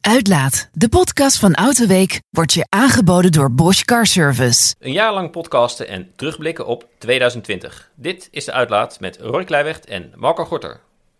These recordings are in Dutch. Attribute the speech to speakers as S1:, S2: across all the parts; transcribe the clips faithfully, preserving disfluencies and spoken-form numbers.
S1: Uitlaat, de podcast van Autoweek, wordt je aangeboden door Bosch Car Service.
S2: Een jaar lang podcasten en terugblikken op twintig twintig. Dit is de Uitlaat met Roy Kleiweg en Marco Gorter.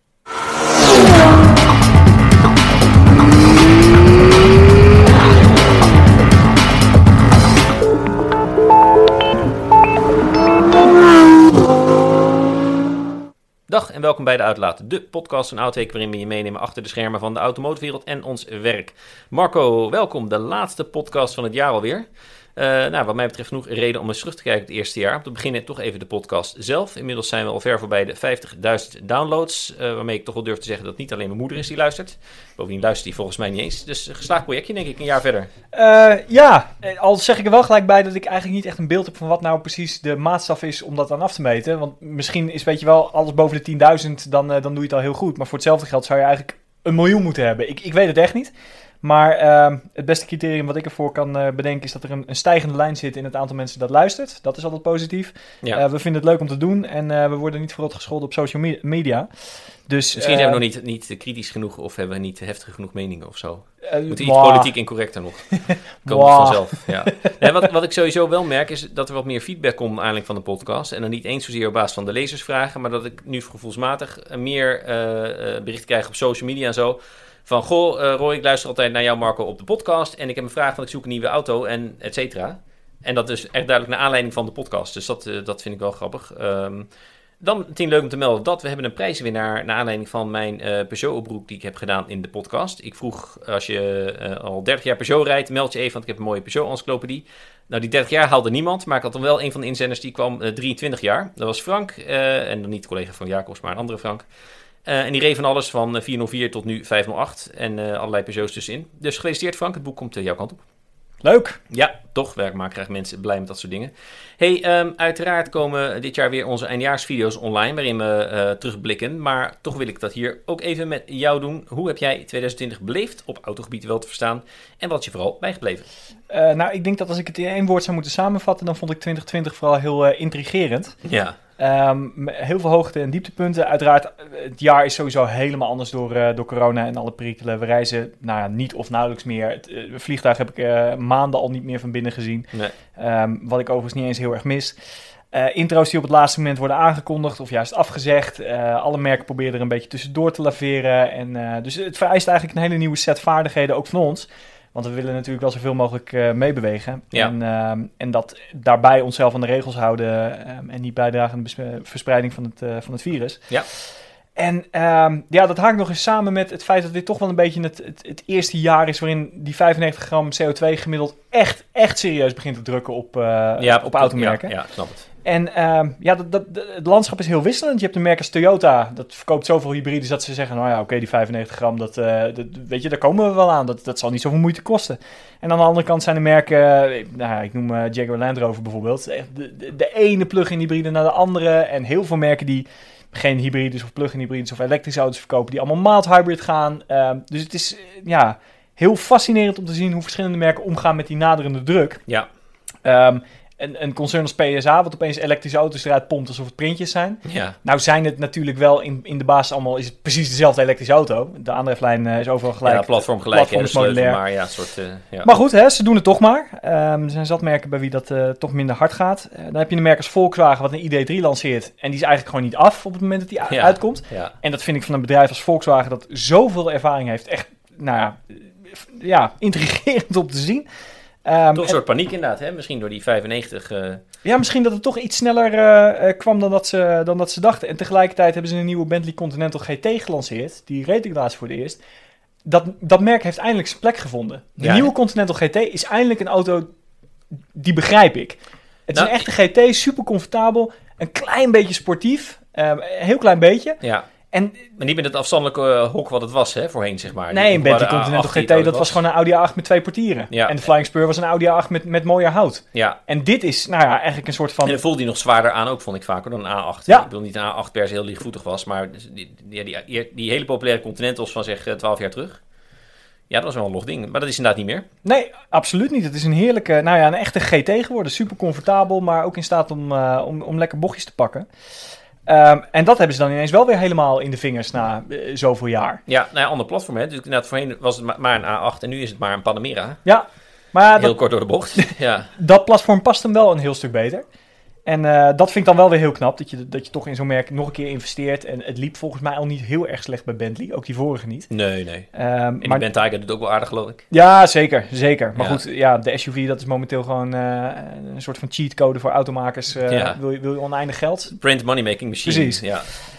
S2: Dag en welkom bij de Uitlaat, de podcast van Autoweek waarin we je meenemen achter de schermen van de automotorwereld en ons werk. Marco, welkom, de laatste podcast van het jaar alweer. Uh, nou, wat mij betreft genoeg reden om eens terug te kijken het eerste jaar. Om te beginnen toch even de podcast zelf. Inmiddels zijn we al ver voorbij de vijftigduizend downloads, uh, waarmee ik toch wel durf te zeggen dat niet alleen mijn moeder is die luistert. Bovendien luistert die volgens mij niet eens. Dus een geslaagd projectje, denk ik, een jaar verder.
S3: Uh, ja, al zeg ik er wel gelijk bij dat ik eigenlijk niet echt een beeld heb van wat nou precies de maatstaf is om dat aan af te meten. Want misschien is, weet je wel, alles boven de tienduizend, dan, uh, dan doe je het al heel goed. Maar voor hetzelfde geld zou je eigenlijk een miljoen moeten hebben. Ik, ik weet het echt niet. Maar uh, het beste criterium wat ik ervoor kan uh, bedenken is dat er een, een stijgende lijn zit in het aantal mensen dat luistert. Dat is altijd positief. Ja. Uh, we vinden het leuk om te doen en uh, we worden niet verrot gescholden op social me- media. Dus,
S2: Misschien
S3: uh,
S2: zijn we nog niet, niet kritisch genoeg of hebben we niet heftige genoeg meningen of zo.
S3: Uh,
S2: Moeten iets politiek incorrecter nog. Komt vanzelf. Ja. Nee, wat, wat ik sowieso wel merk is dat er wat meer feedback komt eigenlijk van de podcast. En dan niet eens zozeer op basis van de lezersvragen, maar dat ik nu gevoelsmatig meer uh, uh, berichten krijg op social media en zo. Van, goh, uh, Roy, ik luister altijd naar jou, Marco, op de podcast. En ik heb een vraag, want ik zoek een nieuwe auto en et cetera. En dat is echt duidelijk naar aanleiding van de podcast. Dus dat, uh, dat vind ik wel grappig. Um, dan meteen leuk om te melden dat we hebben een prijswinnaar naar aanleiding van mijn uh, Peugeot-oproep die ik heb gedaan in de podcast. Ik vroeg, als je uh, al dertig jaar Peugeot rijdt, meld je even, want ik heb een mooie Peugeot-encyclopedie. Nou, die dertig jaar haalde niemand, maar ik had dan wel een van de inzenders die kwam uh, drieëntwintig jaar. Dat was Frank, uh, en dan niet de collega van Jacobs, maar een andere Frank. Uh, en die reed van alles van vierhonderdvier tot nu vijfhonderdacht en uh, allerlei Peugeots tussenin. Dus gefeliciteerd Frank, het boek komt uh, jouw kant op.
S3: Leuk.
S2: Ja, toch. Werk maken krijgt mensen blij met dat soort dingen. Hey, um, uiteraard komen dit jaar weer onze eindjaarsvideo's online waarin we uh, terugblikken. Maar toch wil ik dat hier ook even met jou doen. Hoe heb jij twintig twintig beleefd op autogebied wel te verstaan? En wat is je vooral bijgebleven?
S3: Uh, nou, ik denk dat als ik het in één woord zou moeten samenvatten, dan vond ik twintig twintig vooral heel uh, intrigerend.
S2: Ja.
S3: Um, heel veel hoogte- en dieptepunten. Uiteraard, het jaar is sowieso helemaal anders door, uh, door corona en alle perikelen. We reizen nou ja, niet of nauwelijks meer. Het uh, vliegtuig heb ik uh, maanden al niet meer van binnen gezien. Nee. Um, wat ik overigens niet eens heel erg mis. Uh, intro's die op het laatste moment worden aangekondigd of juist afgezegd. Uh, alle merken proberen er een beetje tussendoor te laveren. En, uh, dus het vereist eigenlijk een hele nieuwe set vaardigheden, ook van ons. Want we willen natuurlijk wel zoveel mogelijk uh, meebewegen. Ja. En, uh, en dat daarbij onszelf aan de regels houden um, en niet bijdragen aan de bes- verspreiding van het, uh, van het virus.
S2: Ja.
S3: En um, ja, dat haakt nog eens samen met het feit dat dit toch wel een beetje het, het, het eerste jaar is waarin die vijfennegentig gram C O twee gemiddeld echt, echt serieus begint te drukken op, uh, ja, op, op automerken.
S2: Ja, ja, snap het.
S3: En uh, ja, dat, dat, het landschap is heel wisselend. Je hebt een merk als Toyota, dat verkoopt zoveel hybrides dat ze zeggen, nou ja, oké, okay, die vijfennegentig gram, dat, uh, dat, weet je, daar komen we wel aan. Dat, dat zal niet zoveel moeite kosten. En aan de andere kant zijn de merken, uh, nou, ik noem uh, Jaguar Land Rover bijvoorbeeld, de, de, de ene plug-in hybride naar de andere. En heel veel merken die geen hybrides of plug-in hybrides of elektrische auto's verkopen, die allemaal mild hybrid gaan. Uh, dus het is, uh, ja, heel fascinerend om te zien hoe verschillende merken omgaan met die naderende druk.
S2: Ja.
S3: Um, Een, een concern als P S A, wat opeens elektrische auto's eruit pompt alsof het printjes zijn.
S2: Ja.
S3: Nou zijn het natuurlijk wel in, in de basis allemaal, is het precies dezelfde elektrische auto. De aandrijflijn uh, is overal gelijk.
S2: Ja, platform gelijk.
S3: Platform is
S2: ja,
S3: modulair.
S2: Maar, ja, soort, uh, ja.
S3: maar goed, hè, ze doen het toch maar. Um, er zijn zat merken bij wie dat uh, toch minder hard gaat. Uh, dan heb je een merk als Volkswagen wat een I D drie lanceert. En die is eigenlijk gewoon niet af op het moment dat die ja. uitkomt. Ja. En dat vind ik van een bedrijf als Volkswagen dat zoveel ervaring heeft. Echt, nou ja, ja intrigerend om te zien.
S2: Um, toch een soort paniek inderdaad, hè? Misschien door die vijfennegentig... Uh...
S3: Ja, misschien dat het toch iets sneller uh, uh, kwam dan dat, ze, dan dat ze dachten. En tegelijkertijd hebben ze een nieuwe Bentley Continental G T gelanceerd. Die reed ik laatst voor het eerst. Dat, dat merk heeft eindelijk zijn plek gevonden. De ja, nieuwe hè? Continental G T is eindelijk een auto, die begrijp ik. Het nou, is een echte G T, super comfortabel. Een klein beetje sportief. Uh, een heel klein beetje.
S2: Ja. En, maar niet met het afstandelijke uh, hok wat het was, hè, voorheen, zeg maar.
S3: Nee, een Bentley Continental G T, dat was. was gewoon een Audi A acht met twee portieren. Ja. En de Flying Spur was een Audi A acht met, met mooier hout.
S2: Ja.
S3: En dit is, nou ja, eigenlijk een soort van...
S2: En dan voelde die nog zwaarder aan ook, vond ik vaker, dan een A acht.
S3: Ja.
S2: Ik bedoel niet dat een A acht per se heel lichtvoetig was, maar die, die, die, die, die hele populaire Continentals van zeg twaalf jaar terug. Ja, dat was wel een log ding, maar dat is inderdaad niet meer.
S3: Nee, absoluut niet. Het is een heerlijke, nou ja, een echte G T geworden. Super comfortabel, maar ook in staat om, uh, om, om lekker bochtjes te pakken. Um, en dat hebben ze dan ineens wel weer helemaal in de vingers na uh, zoveel jaar.
S2: Ja, nou ja, ander platform. Hè. Dus inderdaad, voorheen was het ma- maar een A acht en nu is het maar een Panamera.
S3: Ja, maar
S2: Heel
S3: dat,
S2: kort door de bocht. ja.
S3: dat platform past hem wel een heel stuk beter. En uh, dat vind ik dan wel weer heel knap, dat je, dat je toch in zo'n merk nog een keer investeert. En het liep volgens mij al niet heel erg slecht bij Bentley, ook die vorige niet.
S2: Nee, nee.
S3: Um,
S2: En die
S3: maar,
S2: Bentayga doet ook wel aardig, geloof ik.
S3: ja, zeker, zeker. Maar
S2: Ja.
S3: goed, ja, de S U V dat is momenteel gewoon uh, een soort van cheatcode voor automakers. Uh,
S2: Ja.
S3: wil, je, wil je oneindig geld?
S2: Print money making machine.
S3: Precies.
S2: Ja.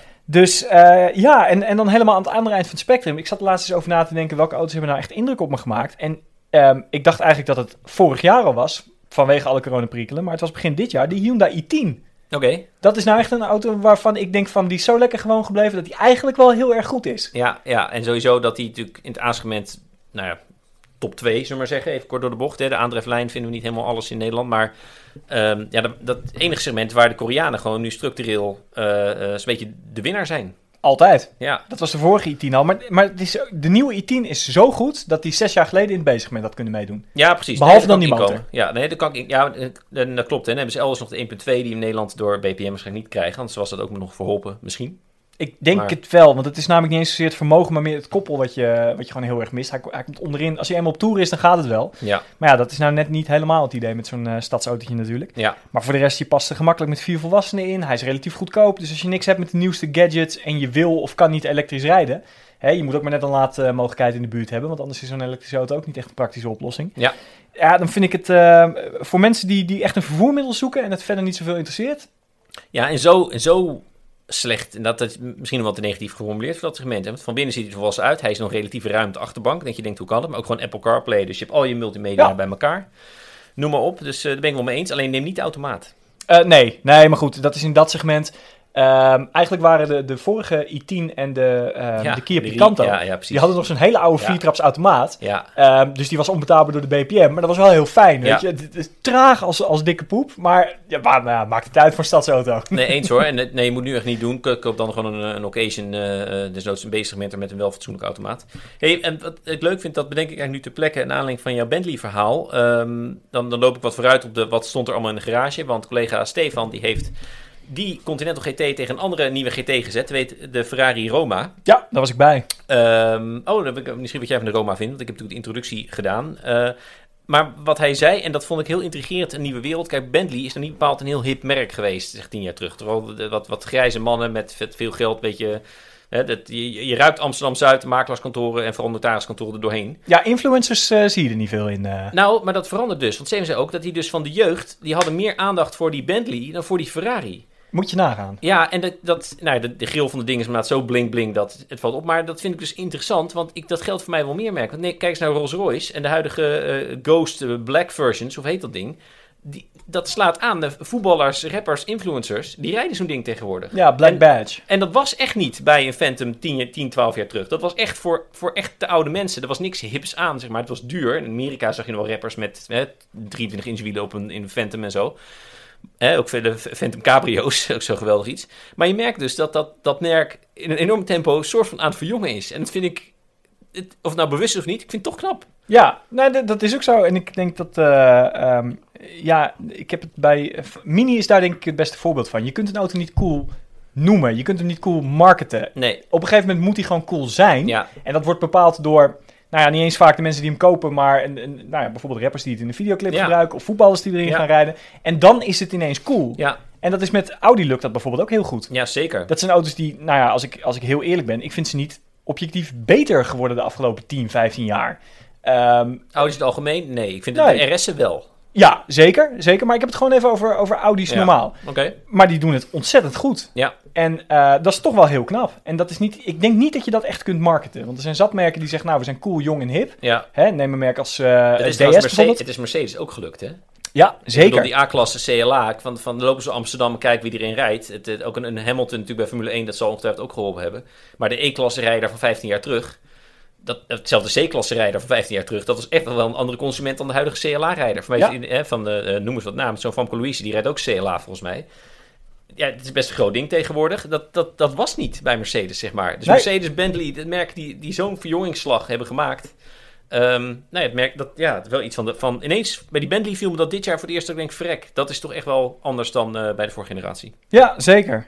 S3: Dus uh, ja, en, en dan helemaal aan het andere eind van het spectrum. Ik zat er laatst eens over na te denken, welke auto's hebben nou echt indruk op me gemaakt? En um, ik dacht eigenlijk dat het vorig jaar al was, vanwege alle coronaperikelen. Maar het was begin dit jaar, die Hyundai i tien.
S2: Oké. Okay.
S3: Dat is nou echt een auto waarvan ik denk van, die is zo lekker gewoon gebleven, dat die eigenlijk wel heel erg goed is.
S2: Ja, ja, en sowieso dat die natuurlijk in het A-segment, nou ja, top twee, zullen we maar zeggen, even kort door de bocht. Hè. De aandrijflijn vinden we niet helemaal alles in Nederland, maar um, ja, dat, dat enige segment waar de Koreanen gewoon nu structureel uh, uh, een beetje de winnaar zijn.
S3: Altijd.
S2: Ja.
S3: Dat was de vorige i tien al. Maar, maar het is, de nieuwe i tien is zo goed dat die zes jaar geleden in het B-segment had kunnen meedoen.
S2: Ja, precies.
S3: Behalve
S2: nee,
S3: dan die motor.
S2: Inkomen. Ja, nee, dat kan ik, ja, dat klopt. Hè. Dan hebben ze elders nog de één punt twee die in Nederland door B P M waarschijnlijk niet krijgen. Anders was dat ook nog verholpen, misschien.
S3: Ik denk
S2: maar...
S3: het wel, want het is namelijk niet eens zozeer het vermogen, maar meer het koppel wat je, wat je gewoon heel erg mist. Hij, hij komt onderin, als hij eenmaal op toer is, dan gaat het wel.
S2: Ja.
S3: Maar ja, dat is nou net niet helemaal het idee met zo'n uh, stadsautootje natuurlijk.
S2: Ja.
S3: Maar voor de rest, je past er gemakkelijk met vier volwassenen in. Hij is relatief goedkoop, dus als je niks hebt met de nieuwste gadgets en je wil of kan niet elektrisch rijden, hè, je moet ook maar net een laadmogelijkheid in de buurt hebben, want anders is zo'n elektrische auto ook niet echt een praktische oplossing.
S2: Ja.
S3: Ja, dan vind ik het uh, voor mensen die, die echt een vervoermiddel zoeken en het verder niet zoveel interesseert.
S2: Ja, en zo... En zo... slecht. En dat is misschien nog wat te negatief geformuleerd voor dat segment. Want van binnen ziet hij er volgens uit. Hij is nog relatief ruim op de achterbank. Dat je denkt, hoe kan het? Maar ook gewoon Apple CarPlay. Dus je hebt al je multimedia
S3: ja.
S2: bij elkaar. Noem maar op. Dus uh, daar ben ik wel mee eens. Alleen neem niet de automaat.
S3: Uh, nee, nee, maar goed. Dat is in dat segment. Um, eigenlijk waren de, de vorige i tien en de, um,
S2: ja,
S3: de Kia
S2: de
S3: Picanto,
S2: ja, ja, die
S3: hadden nog zo'n hele oude
S2: ja.
S3: viertraps automaat.
S2: Ja.
S3: Um, dus die was onbetaalbaar door de B P M. Maar dat was wel heel fijn, weet
S2: ja.
S3: je. Het is traag als, als dikke poep. Maar ja, maar, nou ja, maakt het uit voor een stadsauto.
S2: Nee, eens hoor. En nee, je moet nu echt niet doen. Koop dan gewoon een, een occasion, uh, desnoods een B-segment met een wel fatsoenlijke automaat. Hey, en wat ik leuk vind, dat bedenk ik eigenlijk nu ter plekke in aanleiding van jouw Bentley-verhaal. Um, dan, dan loop ik wat vooruit op de, wat stond er allemaal in de garage. Want collega Stefan, die heeft die Continental G T tegen een andere nieuwe G T gezet. Weet de Ferrari Roma.
S3: Ja, daar was ik bij.
S2: Um, oh, dan heb ik misschien wat jij van de Roma vindt. Want ik heb natuurlijk de introductie gedaan. Uh, maar wat hij zei, en dat vond ik heel intrigerend, een nieuwe wereld. Kijk, Bentley is nog niet bepaald een heel hip merk geweest, zeg tien jaar terug. Terwijl wat, wat grijze mannen met veel geld, weet je... Hè, dat, je, je ruikt Amsterdam-Zuid, makelaarskantoren en vooral notariskantoren er doorheen.
S3: Ja, influencers uh, zie je er niet veel in. Uh...
S2: Nou, maar dat verandert dus. Want ze zei ook dat die dus van de jeugd, die hadden meer aandacht voor die Bentley dan voor die Ferrari.
S3: Moet je nagaan.
S2: Ja, en dat, dat, nou, de, de grill van de ding is inderdaad zo bling-bling dat het valt op. Maar dat vind ik dus interessant, want ik, dat geldt voor mij wel meer merk. Want nee, kijk eens naar Rolls-Royce en de huidige uh, Ghost uh, Black versions, of heet dat ding. Die, dat slaat aan. De voetballers, rappers, influencers, die rijden zo'n ding tegenwoordig.
S3: Ja, Black
S2: en,
S3: Badge.
S2: En dat was echt niet bij een Phantom tien, twaalf jaar terug. Dat was echt voor, voor echt de oude mensen. Er was niks hips aan, zeg maar. Het was duur. In Amerika zag je nog wel rappers met hè, drieëntwintig inch wielen op een, in een Phantom en zo. Hè, ook vele Phantom Cabrio's, ook zo geweldig iets. Maar je merkt dus dat dat, dat merk in een enorm tempo soort van aan het verjongen is. En dat vind ik, het, of het nou bewust is of niet, ik vind het toch knap.
S3: Ja, nou, d- dat is ook zo. En ik denk dat, uh, um, ja, ik heb het bij, uh, Mini is daar denk ik het beste voorbeeld van. Je kunt een auto niet cool noemen, je kunt hem niet cool marketen.
S2: Nee.
S3: Op een gegeven moment moet hij gewoon cool zijn.
S2: Ja.
S3: En dat wordt bepaald door, nou ja, niet eens vaak de mensen die hem kopen, maar een, een, nou ja, bijvoorbeeld rappers die het in de videoclip
S2: Ja.
S3: gebruiken, of voetballers die erin
S2: Ja.
S3: gaan rijden. En dan is het ineens cool.
S2: Ja.
S3: En dat is met Audi lukt dat bijvoorbeeld ook heel goed.
S2: Ja, zeker.
S3: Dat zijn auto's die, nou ja, als ik, als ik heel eerlijk ben, ik vind ze niet objectief beter geworden de afgelopen tien, vijftien jaar. Um,
S2: Audi's in het algemeen? Nee, ik vind
S3: nee.
S2: het de R S'en wel.
S3: Ja, zeker, zeker. Maar ik heb het gewoon even over, over Audi's
S2: Ja.
S3: normaal.
S2: Oké. Okay.
S3: Maar die doen het ontzettend goed.
S2: Ja.
S3: En uh, dat is toch wel heel knap. En dat is niet, ik denk niet dat je dat echt kunt marketen. Want er zijn zat merken die zeggen, nou, we zijn cool, jong en hip.
S2: Ja.
S3: Hè, neem een merk als uh,
S2: het is
S3: D S
S2: Mercedes,
S3: bijvoorbeeld.
S2: het is Mercedes ook gelukt, hè?
S3: Ja, zeker.
S2: Ik bedoel, die A-klasse C L A, van, van lopen ze Amsterdam en kijken wie erin rijdt. Het, het, ook een, een Hamilton natuurlijk bij Formule één, dat zal ongetwijfeld ook geholpen hebben. Maar de E-klasse rijder van vijftien jaar terug, dat, hetzelfde C-klasse rijder van vijftien jaar terug, dat was echt wel een andere consument dan de huidige C L A-rijder. Voor mij
S3: Ja.
S2: is, hè, van de, uh, noem eens wat naam, zo'n Famke Louise, die rijdt ook C L A volgens mij. Ja, het is best een groot ding tegenwoordig. Dat, dat, dat was niet bij Mercedes, zeg maar. Dus
S3: nee.
S2: Mercedes, Bentley, het merk die, die zo'n verjongingsslag hebben gemaakt. Um, nou ja, het merk dat, ja, het wel iets van, de, van... Ineens, bij die Bentley viel me dat dit jaar voor het eerst dat ik denk, verrek, dat is toch echt wel anders dan uh, bij de vorige generatie.
S3: Ja, zeker.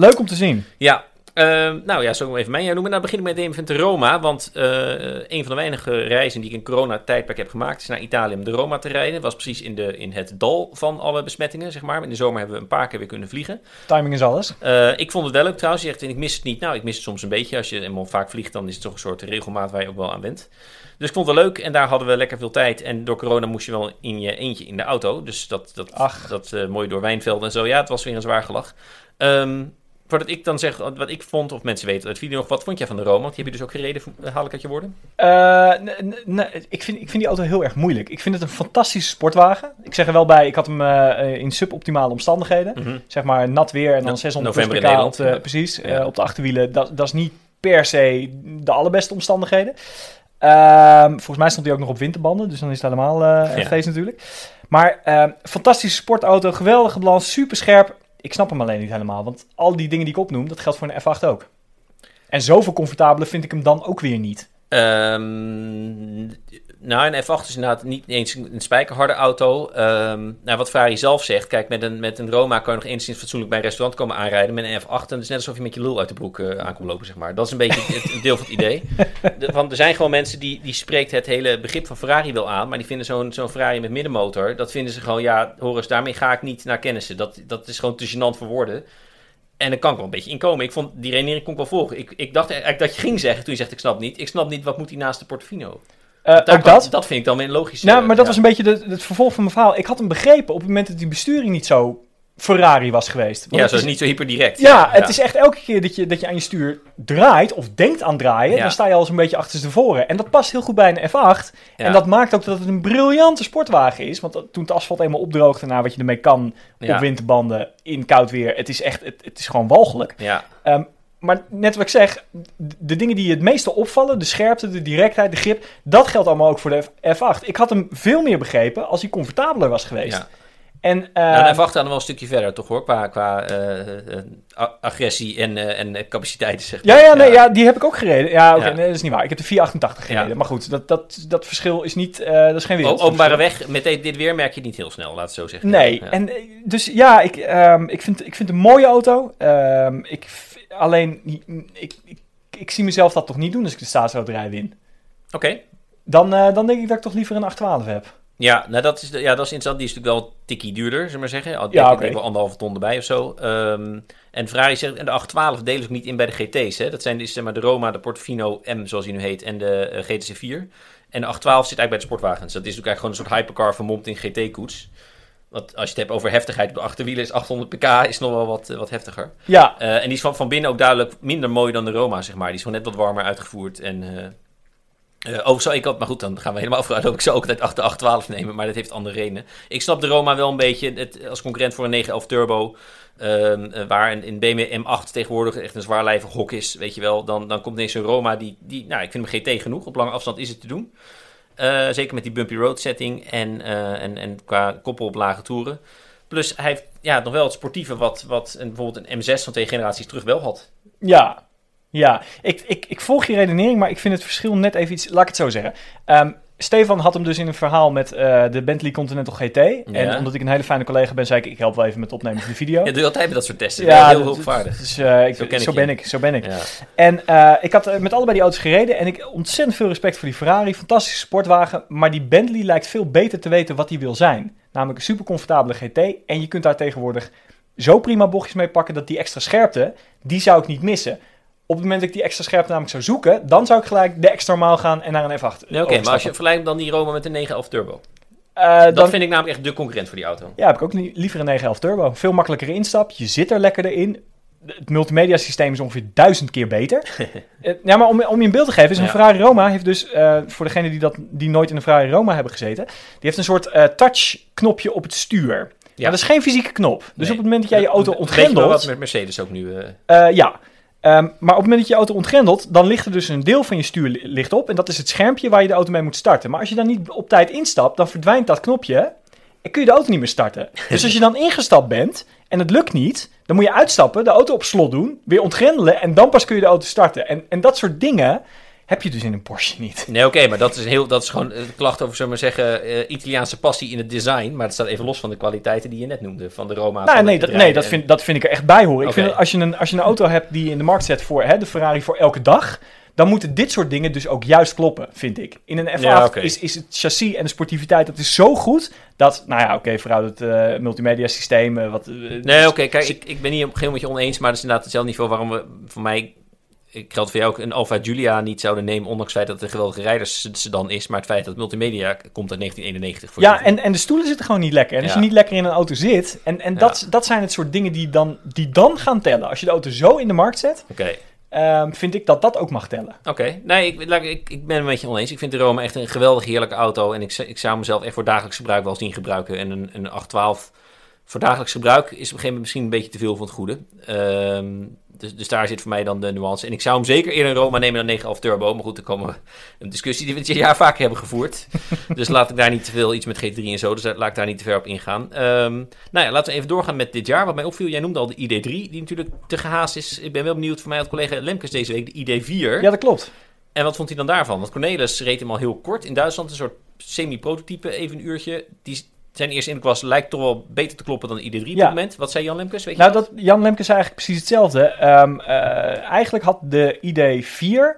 S3: Leuk om te zien.
S2: Ja, uh, nou ja, zo even mijn jaar noemen. Nou begin ik met even de Roma, want uh, een van de weinige reizen die ik in coronatijdperk heb gemaakt is naar Italië om de Roma te rijden. Dat was precies in, de, in het dal van alle besmettingen, zeg maar. In de zomer hebben we een paar keer weer kunnen vliegen.
S3: Timing is alles.
S2: Uh, ik vond het wel leuk trouwens. Je zegt, ik mis het niet. Nou, ik mis het soms een beetje. Als je helemaal vaak vliegt, dan is het toch een soort regelmaat waar je ook wel aan bent. Dus ik vond het wel leuk en daar hadden we lekker veel tijd. En door corona moest je wel in je eentje in de auto. Dus dat, dat, dat uh, mooi door Wijnvelden en zo. Ja, het was weer een zwaar gelach. Um, voordat ik dan zeg wat ik vond, of mensen weten uit video nog, wat vond jij van de Roma? Want die heb je dus ook gereden, haal ik uit je woorden?
S3: Uh, n- n- ik, vind, ik vind die auto heel erg moeilijk. Ik vind het een fantastische sportwagen. Ik zeg er wel bij, ik had hem uh, in suboptimale omstandigheden. Mm-hmm. Zeg maar nat weer en dan zeshonderd
S2: November
S3: pk
S2: in
S3: op de,
S2: ja.
S3: precies,
S2: Ja.
S3: Uh, op de achterwielen. Dat, dat is niet per se de allerbeste omstandigheden. Uh, volgens mij stond hij ook nog op winterbanden, dus dan is het helemaal uh, ja. feest natuurlijk. Maar uh, fantastische sportauto, geweldige balans, super scherp. Ik snap hem alleen niet helemaal, want al die dingen die ik opnoem, dat geldt voor een F acht ook. En zoveel comfortabeler vind ik hem dan ook weer niet.
S2: Um, nou, een F acht is inderdaad niet eens een spijkerharde auto. Um, nou, wat Ferrari zelf zegt, kijk, met een, met een Roma kan je nog enigszins fatsoenlijk bij een restaurant komen aanrijden. Met een F acht, dan is het net alsof je met je lul uit de broek uh, aankomt lopen, zeg maar. Dat is een beetje het, een deel van het idee. De, want er zijn gewoon mensen die, die spreekt het hele begrip van Ferrari wel aan, maar die vinden zo'n, zo'n Ferrari met middenmotor, dat vinden ze gewoon, ja, hoor eens, daarmee ga ik niet naar kennissen. Dat, dat is gewoon te gênant voor woorden. En dan kan ik wel een beetje inkomen. Ik vond die redenering kon ik wel volgen. Ik, ik dacht eigenlijk dat je ging zeggen toen je zegt ik snap niet. Ik snap niet, wat moet hij naast de Portofino?
S3: Uh,
S2: dat,
S3: ook dat?
S2: Dat vind ik dan weer logisch.
S3: Nou, maar dat
S2: ja.
S3: was een beetje de, het vervolg van mijn verhaal. Ik had hem begrepen op het moment dat die besturing niet zo Ferrari was geweest.
S2: Want ja, zo is niet zo hyperdirect.
S3: Ja, ja, het ja. is echt elke keer dat je, dat je aan je stuur draait of denkt aan draaien, ja. dan sta je al zo'n beetje achterstevoren. En dat past heel goed bij een F acht. Ja. En dat maakt ook dat het een briljante sportwagen is. Want toen het asfalt eenmaal opdroogde naar wat je ermee kan ja. op winterbanden in koud weer, het is echt, het, het is gewoon walgelijk.
S2: Ja.
S3: Um, Maar net wat ik zeg, de dingen die je het meeste opvallen, de scherpte, de directheid, de grip, dat geldt allemaal ook voor de F acht. Ik had hem veel meer begrepen als hij comfortabeler was geweest.
S2: Ja.
S3: En, uh,
S2: nou, de F acht gaan wel een stukje verder, toch hoor, qua, qua uh, uh, agressie en, uh, en capaciteiten, zeg maar.
S3: Ja, ja, nee, ja. ja, die heb ik ook gereden. Ja, oké, okay,
S2: ja.
S3: nee, dat is niet waar. Ik heb de vier achtentachtig gereden. Ja. Maar goed, dat, dat, dat verschil is niet, uh, dat is geen wereld.
S2: O- openbare weg, met dit, dit weer merk je het niet heel snel, laat het zo zeggen.
S3: Nee, ja. en dus ja, ik, um, ik, vind, ik vind het een mooie auto. Um, ik, alleen, ik, ik, ik zie mezelf dat toch niet doen als ik de staatsloterij win.
S2: Oké. Okay.
S3: Dan, uh, dan denk ik dat ik toch liever een acht twaalf heb.
S2: Ja, nou dat is, ja, dat is interessant. Die is natuurlijk wel een tikkie duurder, zullen we maar zeggen. Al
S3: ja,
S2: denk
S3: okay.
S2: ik wel anderhalve ton erbij of zo. Um, en Ferrari zegt, en de acht twaalf delen ze ook niet in bij de G T's. Hè? Dat zijn dus, zeg maar, de Roma, de Portofino M, zoals die nu heet, en de uh, G T C vier. En de acht twaalf zit eigenlijk bij de sportwagens. Dat is natuurlijk eigenlijk gewoon een soort hypercar vermomd in G T-koets. Want als je het hebt over heftigheid op de achterwielen, is achthonderd pk is nog wel wat, uh, wat heftiger.
S3: Ja.
S2: Uh, en die is van, van binnen ook duidelijk minder mooi dan de Roma, zeg maar. Die is gewoon net wat warmer uitgevoerd en... Uh, Uh, overigens zou ik altijd, maar goed, dan gaan we helemaal vooruit. Ik zou ook altijd acht acht twaalf nemen, maar dat heeft andere redenen. Ik snap de Roma wel een beetje het, als concurrent voor een negen elf Turbo. Uh, uh, waar een, een B M W M acht tegenwoordig echt een zwaarlijvig hok is, weet je wel. Dan, dan komt ineens een Roma die, die, nou, ik vind hem G T genoeg. Op lange afstand is het te doen. Uh, zeker met die bumpy road setting en, uh, en, en qua koppel op lage toeren. Plus hij heeft ja, nog wel het sportieve wat, wat een, bijvoorbeeld een M zes van twee generaties terug wel had.
S3: Ja. Ja, ik, ik, ik volg je redenering, maar ik vind het verschil net even iets... Laat ik het zo zeggen. Um, Stefan had hem dus in een verhaal met uh, de Bentley Continental G T. Ja. En omdat ik een hele fijne collega ben, zei ik... ik help wel even met het opnemen van de video.
S2: Ja, doe je altijd met dat soort testen.
S3: Ja,
S2: heel hulpvaardig.
S3: Dus, uh, ik,
S2: zo ken
S3: zo
S2: ik
S3: ben ik, zo ben ik.
S2: Ja.
S3: En uh, ik had uh, met allebei die auto's gereden... en ik ontzettend veel respect voor die Ferrari. Fantastische sportwagen. Maar die Bentley lijkt veel beter te weten wat hij wil zijn. Namelijk een super comfortabele G T. En je kunt daar tegenwoordig zo prima bochtjes mee pakken... dat die extra scherpte, die zou ik niet missen... Op het moment dat ik die extra scherpte namelijk zou zoeken... dan zou ik gelijk de extra normaal gaan en naar een F acht.
S2: Nee, Oké, okay, maar als je vergelijkt dan die Roma met een negen elf Turbo.
S3: Uh,
S2: dat
S3: dan,
S2: vind ik namelijk echt de concurrent voor die auto.
S3: Ja, heb ik ook li- liever een negen elf Turbo. Veel makkelijkere instap. Je zit er lekkerder in. Het multimedia systeem is ongeveer duizend keer beter. uh, ja, maar om, om je een beeld te geven... is een ja. Ferrari Roma heeft dus... Uh, voor degenen die, dat, die nooit in een Ferrari Roma hebben gezeten... die heeft een soort uh, touch knopje op het stuur. Ja. Maar dat is geen fysieke knop. Dus nee. op het moment dat jij je auto ontgrendelt... Weet je
S2: wat met Mercedes ook nu... Uh...
S3: Uh, ja. Um, maar op het moment dat je auto ontgrendelt, dan ligt er dus een deel van je stuur licht op. En dat is het schermpje waar je de auto mee moet starten. Maar als je dan niet op tijd instapt, dan verdwijnt dat knopje en kun je de auto niet meer starten. Dus als je dan ingestapt bent en het lukt niet, dan moet je uitstappen, de auto op slot doen, weer ontgrendelen en dan pas kun je de auto starten. En, en dat soort dingen, heb je dus in een Porsche niet.
S2: Nee, oké, okay, maar dat is, heel, dat is gewoon een klacht over, zullen we maar zeggen, uh, Italiaanse passie in het design. Maar dat staat even los van de kwaliteiten die je net noemde, van de Roma.
S3: Nou, nee, dat, nee dat, vind, dat vind ik er echt bij horen. Ik
S2: okay.
S3: vind dat als je, een, als je een auto hebt die je in de markt zet voor hè, de Ferrari voor elke dag, dan moeten dit soort dingen dus ook juist kloppen, vind ik. In een F acht ja, okay. is, is het chassis en de sportiviteit, dat is zo goed, dat, nou ja, oké, okay, vooral het uh, multimedia systeem. Uh, wat, uh,
S2: nee, dus, oké, okay, kijk, ik, ik ben niet helemaal met je oneens, maar dat is inderdaad hetzelfde niveau waarom we, voor mij, ik geldt voor jou ook, een Alfa Giulia niet zouden nemen, ondanks het feit dat het een geweldige rijderssedan is, maar het feit dat multimedia komt uit negentien eenennegentig. Voor
S3: ja, en, en de stoelen zitten gewoon niet lekker. En als ja. je niet lekker in een auto zit, en, en dat, ja. dat zijn het soort dingen die dan, die dan gaan tellen. Als je de auto zo in de markt zet,
S2: okay.
S3: um, vind ik dat dat ook mag tellen.
S2: Oké, okay. nee, ik, ik, ik ben het met je oneens. Ik vind de Roma echt een geweldig heerlijke auto en ik, ik zou mezelf echt voor dagelijks gebruik wel zien gebruiken. En een, een acht twaalf voor dagelijks gebruik is op een gegeven moment misschien een beetje te veel van het goede. Um, Dus, dus daar zit voor mij dan de nuance. En ik zou hem zeker eerder een Roma nemen dan negen komma vijf turbo. Maar goed, er komen een discussie die we dit jaar vaker hebben gevoerd. Dus laat ik daar niet te veel iets met G T drie en zo. Dus laat ik daar niet te ver op ingaan. Um, nou ja, laten we even doorgaan met dit jaar. Wat mij opviel, jij noemde al de I D drie, die natuurlijk te gehaast is. Ik ben wel benieuwd, voor mij had collega Lemkes deze week de I D vier.
S3: Ja, dat klopt.
S2: En wat vond hij dan daarvan? Want Cornelis reed hem al heel kort in Duitsland. Een soort semi-prototype, even een uurtje. Die... Zijn eerste indruk was, lijkt toch wel beter te kloppen dan de I D drie op ja. dit moment. Wat zei Jan Lemkes? Weet je
S3: nou, dat, Jan Lemkes zei eigenlijk precies hetzelfde. Um, uh, eigenlijk had de I D vier...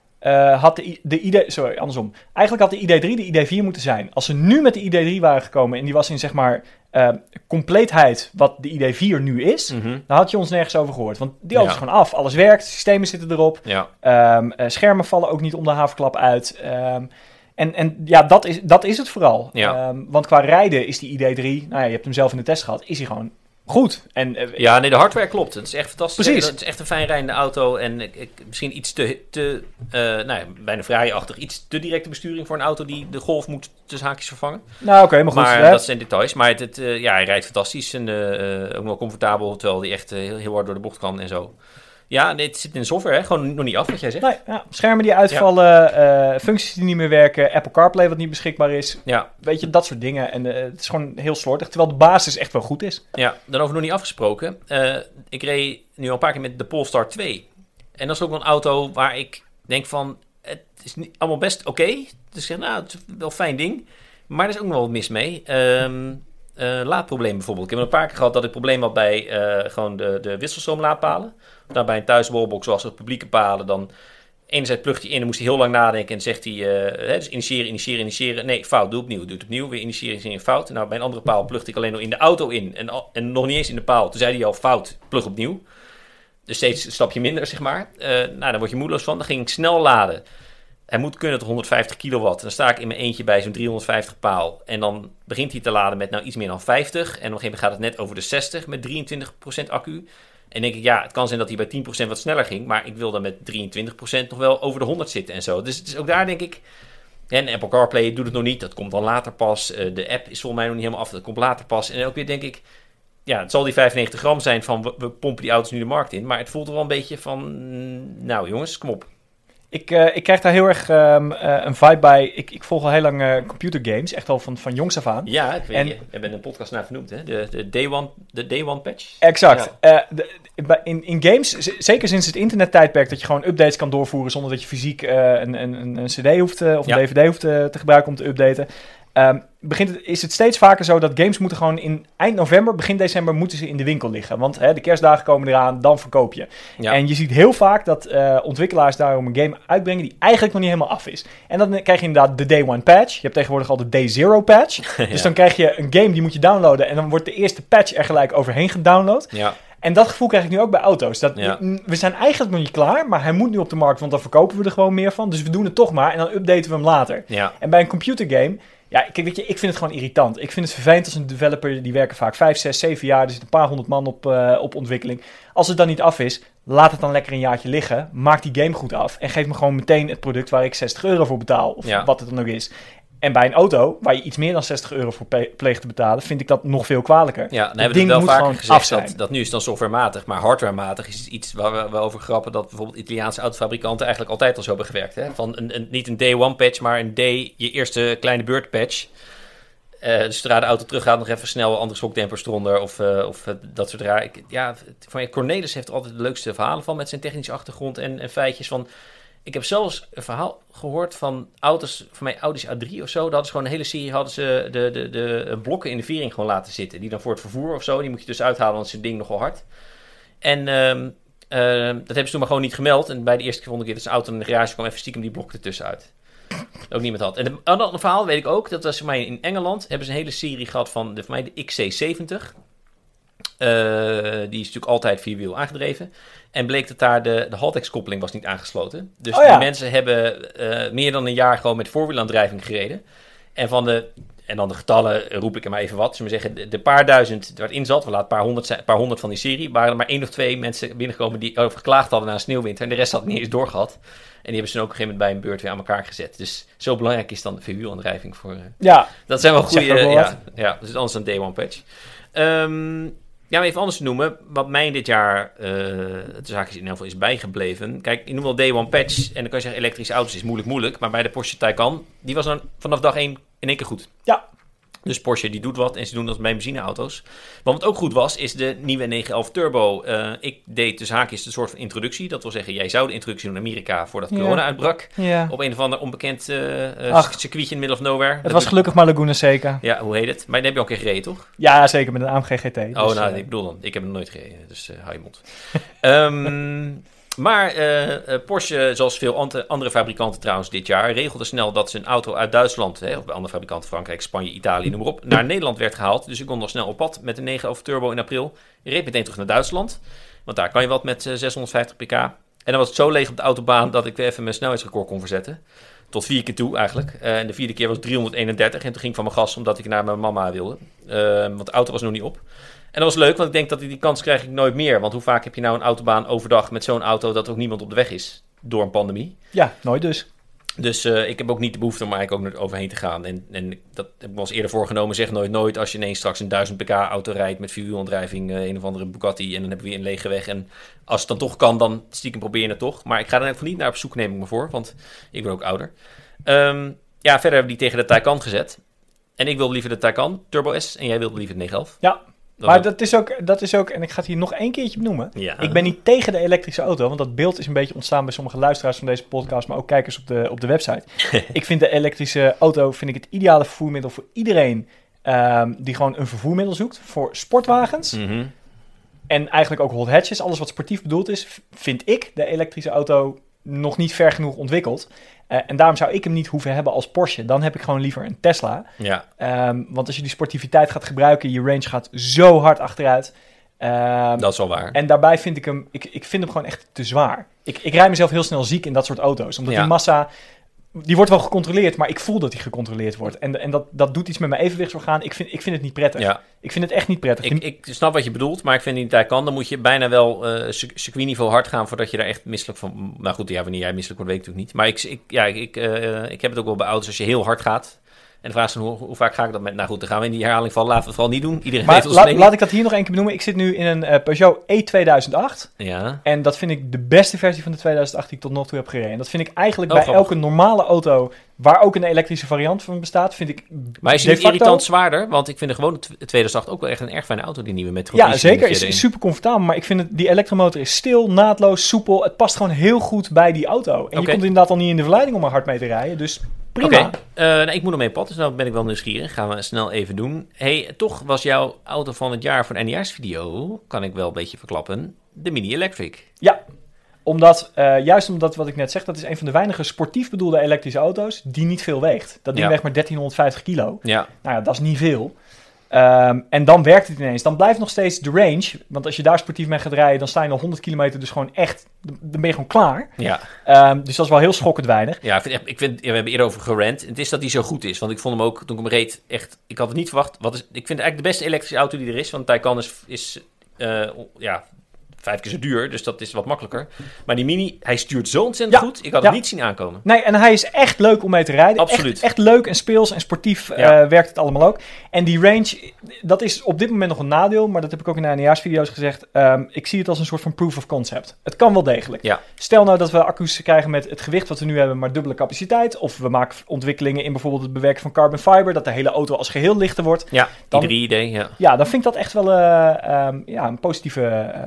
S3: Uh, had de, de I D... Sorry, andersom. Eigenlijk had de I D drie de I D vier moeten zijn. Als ze nu met de I D drie waren gekomen en die was in, zeg maar, uh, compleetheid wat de I D vier nu is, mm-hmm. dan had je ons nergens over gehoord. Want die auto ja. is gewoon af. Alles werkt, systemen zitten erop. Ja. Um, uh, schermen vallen ook niet om de haverklap uit. Um, En, en ja, dat is, dat is het vooral. Ja. Um, want qua rijden is die I D drie... Nou ja, je hebt hem zelf in de test gehad. Is hij gewoon goed. En, uh,
S2: ja, nee, de hardware klopt. Het is echt fantastisch.
S3: Precies.
S2: Het is echt een fijn rijdende auto. En ik, ik, misschien iets te... te uh, nou ja, bijna Ferrari-achtig. Iets te directe besturing voor een auto die de Golf moet tussen haakjes vervangen.
S3: Nou, oké, okay, maar goed.
S2: Maar
S3: hè?
S2: dat zijn details. Maar het, het, uh, ja, hij rijdt fantastisch. En uh, ook wel comfortabel. Terwijl hij echt uh, heel, heel hard door de bocht kan en zo. Ja, nee, het zit in de software, hè? Gewoon nog niet af wat jij zegt.
S3: Nee, ja. Schermen die uitvallen, ja. uh, functies die niet meer werken, Apple CarPlay wat niet beschikbaar is.
S2: Ja.
S3: Weet je, dat soort dingen. En uh, het is gewoon heel slordig, terwijl de basis echt wel goed is.
S2: Ja, dan over nog niet afgesproken. Uh, ik reed nu al een paar keer met de Polestar twee. En dat is ook wel een auto waar ik denk van, het is niet, allemaal best oké. Okay. Dus ik zeg, nou, het is wel een fijn ding. Maar er is ook nog wel wat mis mee. Um, Uh, laadprobleem bijvoorbeeld. Ik heb een paar keer gehad dat ik probleem had bij uh, gewoon de, de wisselstroomlaadpalen. Nou, bij een thuiswallbox zoals de publieke palen, dan enerzijds plugt hij in, dan moest hij heel lang nadenken en zegt hij, uh, hè, dus initiëren, initiëren, initiëren. Nee, fout, doe opnieuw, doe het opnieuw, weer initiëren, initiëren, fout. Nou, bij een andere paal plugde ik alleen nog in de auto in en, en nog niet eens in de paal. Toen zei hij al, fout, plug opnieuw. Dus steeds een stapje minder, zeg maar. Uh, nou, daar word je moedeloos van. Dan ging ik snel laden. Hij moet kunnen tot honderdvijftig kilowatt. Dan sta ik in mijn eentje bij zo'n driehonderdvijftig paal. En dan begint hij te laden met nou iets meer dan vijftig. En op een gegeven moment gaat het net over de zestig met drieëntwintig procent accu. En denk ik, ja, het kan zijn dat hij bij tien procent wat sneller ging. Maar ik wil dan met drieëntwintig procent nog wel over de honderd zitten en zo. Dus het is ook daar denk ik... En Apple CarPlay doet het nog niet. Dat komt dan later pas. Uh, de app is volgens mij nog niet helemaal af. Dat komt later pas. En ook weer denk ik... Ja, het zal die vijfennegentig gram zijn van... We, we pompen die auto's nu de markt in. Maar het voelt er wel een beetje van... Nou jongens, kom op.
S3: Ik, uh, ik krijg daar heel erg um, uh, een vibe bij. Ik, ik volg al heel lang uh, computergames. Echt al van, van jongs af aan.
S2: Ja, ik weet
S3: en,
S2: je. Je bent een podcast naar vernoemd, hè? De, de, day, one, de day One patch.
S3: Exact. Ja. Uh, de, in, in games, z- zeker sinds het internettijdperk... dat je gewoon updates kan doorvoeren... zonder dat je fysiek uh, een, een, een, een cd hoeft, uh, of een ja. dvd hoeft uh, te gebruiken om te updaten... Um, begint het, is het steeds vaker zo dat games moeten gewoon in eind november, begin december moeten ze in de winkel liggen. Want hè, de kerstdagen komen eraan, dan verkoop je. Ja. En je ziet heel vaak dat uh, ontwikkelaars daarom een game uitbrengen die eigenlijk nog niet helemaal af is. En dan krijg je inderdaad de day one patch. Je hebt tegenwoordig al de day zero patch. Ja. Dus dan krijg je een game die moet je downloaden en dan wordt de eerste patch er gelijk overheen gedownload.
S2: Ja.
S3: En dat gevoel krijg ik nu ook bij auto's. Dat
S2: ja.
S3: We zijn eigenlijk nog niet klaar, maar hij moet nu op de markt, want dan verkopen we er gewoon meer van. Dus we doen het toch maar en dan updaten we hem later.
S2: Ja.
S3: En bij een computergame... Ja, kijk, weet je, ik vind het gewoon irritant. Ik vind het vervelend als een developer, die werken vaak vijf, zes, zeven jaar. Er zit een paar honderd man op, uh, op ontwikkeling. Als het dan niet af is, laat het dan lekker een jaartje liggen. Maak die game goed af en geef me gewoon meteen het product waar ik zestig euro voor betaal. Of ja. wat het dan ook is. En bij een auto, waar je iets meer dan zestig euro voor pe- pleegt te betalen, vind ik dat nog veel kwalijker.
S2: Ja, dan hebben we het wel vaker gezegd dat, dat nu is dan softwarematig, maar hardwarematig is iets waar we, we over grappen dat bijvoorbeeld Italiaanse autofabrikanten eigenlijk altijd al zo hebben gewerkt. Hè? Van een, een, niet een day one patch, maar een day, je eerste kleine beurt patch. Uh, dus zodra de auto teruggaat, nog even snel andere schokdempers eronder of, uh, of uh, dat soort raar. Ja, van Cornelis heeft er altijd de leukste verhalen van met zijn technische achtergrond en, en feitjes van... ik heb zelfs een verhaal gehoord van auto's, van mij Audi's A drie of zo. Dat hadden ze gewoon een hele serie, hadden ze de, de, de blokken in de vering gewoon laten zitten. Die dan voor het vervoer of zo, die moet je dus uithalen, want het ding nogal hard. En um, uh, dat hebben ze toen maar gewoon niet gemeld. En bij de eerste keer, volgende keer dat zijn auto in de garage kwam, even stiekem die blokken ertussen uit. Ook niemand had. En een ander verhaal weet ik ook, dat was voor mij in Engeland, hebben ze een hele serie gehad van de, voor mij de X C zeventig. Uh, die is natuurlijk altijd vierwiel aangedreven. En bleek dat daar de, de Haltex-koppeling was niet aangesloten. Dus oh, ja. die mensen hebben uh, meer dan een jaar gewoon met voorwielaandrijving gereden. En van de, en dan de getallen roep ik er maar even wat. Zullen we zeggen, de, de paar duizend waar het in zat, we laten een paar honderd, een paar honderd van die serie, waren er maar één of twee mensen binnengekomen die over geklaagd hadden na een sneeuwwinter. En de rest had het niet eens doorgehad. En die hebben ze dan ook op een gegeven moment bij een beurt weer aan elkaar gezet. Dus zo belangrijk is dan de vierwielaandrijving voor... Uh, ja. Dat zijn wel goede... Uh, ja, ja, dus anders een day one patch. Um, Ja, om even anders te noemen, wat mij dit jaar uh, de zaak is in ieder geval is bijgebleven. Kijk, je noemt wel day one patch en dan kan je zeggen elektrische auto's is moeilijk moeilijk. Maar bij de Porsche Taycan, die was dan vanaf dag één in één keer goed. Ja. Dus Porsche die doet wat en ze doen dat bij benzineauto's. Maar wat ook goed was, is de nieuwe negen elf Turbo. Uh, ik deed dus haakjes een soort van introductie. Dat wil zeggen, jij zou de introductie doen in Amerika voordat corona ja. uitbrak. Ja. Op een of ander onbekend uh, Ach, circuitje in the middle of nowhere.
S3: Het dat was gelukkig maar Laguna Seca.
S2: Ja, hoe heet het? Maar die heb je al een keer gereden, toch?
S3: Ja, zeker, met een A M G G T. Dus,
S2: oh, nou, uh, ik bedoel dan. Ik heb hem nooit gereden, dus uh, hou je mond. um, Maar uh, uh, Porsche, zoals veel ante, andere fabrikanten trouwens dit jaar, regelde snel dat zijn auto uit Duitsland, hè, of bij andere fabrikanten, Frankrijk, Spanje, Italië, noem maar op, naar Nederland werd gehaald. Dus ik kon nog snel op pad met de negen elf Turbo in april. Ik reed meteen terug naar Duitsland, want daar kan je wat met uh, zeshonderdvijftig pk. En dan was het zo leeg op de autobaan dat ik weer even mijn snelheidsrecord kon verzetten. Tot vier keer toe eigenlijk. Uh, en de vierde keer was driehonderdeenendertig en toen ging ik van mijn gas omdat ik naar mijn mama wilde. Uh, want de auto was nog niet op. En dat was leuk, want ik denk dat die kans krijg ik nooit meer. Want hoe vaak heb je nou een autobaan overdag met zo'n auto dat er ook niemand op de weg is door een pandemie?
S3: Ja, nooit dus.
S2: Dus uh, ik heb ook niet de behoefte om eigenlijk ook er overheen te gaan. En, en dat heb ik wel eens eerder voorgenomen. Zeg nooit nooit als je ineens straks een duizend pk auto rijdt met vierwielaandrijving, uh, een of andere Bugatti en dan hebben we weer een lege weg. En als het dan toch kan, dan stiekem probeer je het toch. Maar ik ga er even niet naar op zoek, neem ik me voor, want ik ben ook ouder. Um, ja, verder hebben we die tegen de Taycan gezet. En ik wilde liever de Taycan Turbo S en jij wilde liever de negen elf.
S3: Ja. Maar ook... dat, is ook, dat is ook, en ik ga het hier nog één keertje benoemen. Ja. Ik ben niet tegen de elektrische auto, want dat beeld is een beetje ontstaan bij sommige luisteraars van deze podcast, maar ook kijkers op de, op de website. Ik vind de elektrische auto vind ik het ideale vervoermiddel voor iedereen um, die gewoon een vervoermiddel zoekt. Voor sportwagens mm-hmm. en eigenlijk ook hot hatches, alles wat sportief bedoeld is, vind ik de elektrische auto nog niet ver genoeg ontwikkeld. Uh, en daarom zou ik hem niet hoeven hebben als Porsche. Dan heb ik gewoon liever een Tesla. Ja. Um, want als je die sportiviteit gaat gebruiken, je range gaat zo hard achteruit. Um,
S2: dat is wel waar.
S3: En daarbij vind ik hem, ik, ik vind hem gewoon echt te zwaar. Ik, ik rijd mezelf heel snel ziek in dat soort auto's. Omdat ja. die massa, die wordt wel gecontroleerd, maar ik voel dat die gecontroleerd wordt. En, en dat, dat doet iets met mijn evenwichtsorgaan. Ik vind, ik vind het niet prettig. Ja. Ik vind het echt niet prettig.
S2: Ik, ik snap wat je bedoelt, maar ik vind in die Taycan, dan moet je bijna wel uh, circuitniveau hard gaan voordat je daar echt misselijk van... Nou goed, ja, wanneer jij misselijk wordt, weet ik natuurlijk niet. Maar ik, ik, ja, ik, uh, ik heb het ook wel bij auto's als je heel hard gaat. En de vraag is dan, hoe, hoe vaak ga ik dat met... Nou goed, dan gaan we in die herhaling vallen. Laten we het vooral niet doen. Iedereen
S3: maar la, laat ik dat hier nog één keer benoemen. Ik zit nu in een uh, Peugeot E tweeduizend acht. Ja. En dat vind ik de beste versie van de tweeduizend acht die ik tot nog toe heb gereden. En dat vind ik eigenlijk oh, bij grappig. elke normale auto, waar ook een elektrische variant van bestaat, vind ik...
S2: Maar is het niet irritant zwaarder? Want ik vind de gewone tweeduizend acht ook wel echt een erg fijne auto, die nieuwe met
S3: ja, zeker. Is, is super comfortabel. Maar ik vind het, die elektromotor is stil, naadloos, soepel. Het past gewoon heel goed bij die auto. En okay. je komt inderdaad al niet in de verleiding om er hard mee te rijden. Dus... Oké, okay. uh, nou, ik moet nog mee op pad, dus nou ben ik wel nieuwsgierig. Gaan we snel even doen. Hey, toch was jouw auto van het jaar voor een eindejaarsvideo, kan ik wel een beetje verklappen, de Mini Electric. Ja, omdat, uh, juist omdat wat ik net zeg, dat is een van de weinige sportief bedoelde elektrische auto's die niet veel weegt. Dat ding ja. weegt maar dertienhonderdvijftig kilo. Ja. Nou ja, dat is niet veel. Um, en dan werkt het ineens. Dan blijft nog steeds de range. Want als je daar sportief mee gaat rijden, dan sta je nog honderd kilometer dus gewoon echt... Dan ben je gewoon klaar. Ja. Um, dus dat is wel heel schokkend weinig.
S2: Ja, ik vind, ik vind, ja, we hebben eerder over gerant. Het is dat hij zo goed is. Want ik vond hem ook, toen ik hem reed, echt... Ik had het niet verwacht. Wat is, ik vind het eigenlijk de beste elektrische auto die er is. Want Taycan is... is uh, ja, vijf keer zo duur, dus dat is wat makkelijker. Maar die Mini, hij stuurt zo ontzettend ja, goed. Ik had ja. het niet zien aankomen.
S3: Nee, en hij is echt leuk om mee te rijden.
S2: Absoluut.
S3: Echt, echt leuk en speels en sportief ja. uh, werkt het allemaal ook. En die range, dat is op dit moment nog een nadeel, maar dat heb ik ook in de eindejaarsvideo's gezegd. Um, ik zie het als een soort van proof of concept. Het kan wel degelijk. Ja. Stel nou dat we accu's krijgen met het gewicht wat we nu hebben, maar dubbele capaciteit. Of we maken ontwikkelingen in bijvoorbeeld het bewerken van carbon fiber, dat de hele auto als geheel lichter wordt.
S2: Ja, die drie idee, ja.
S3: Ja, dan vind ik dat echt wel uh, um, ja, een positieve, uh, positieve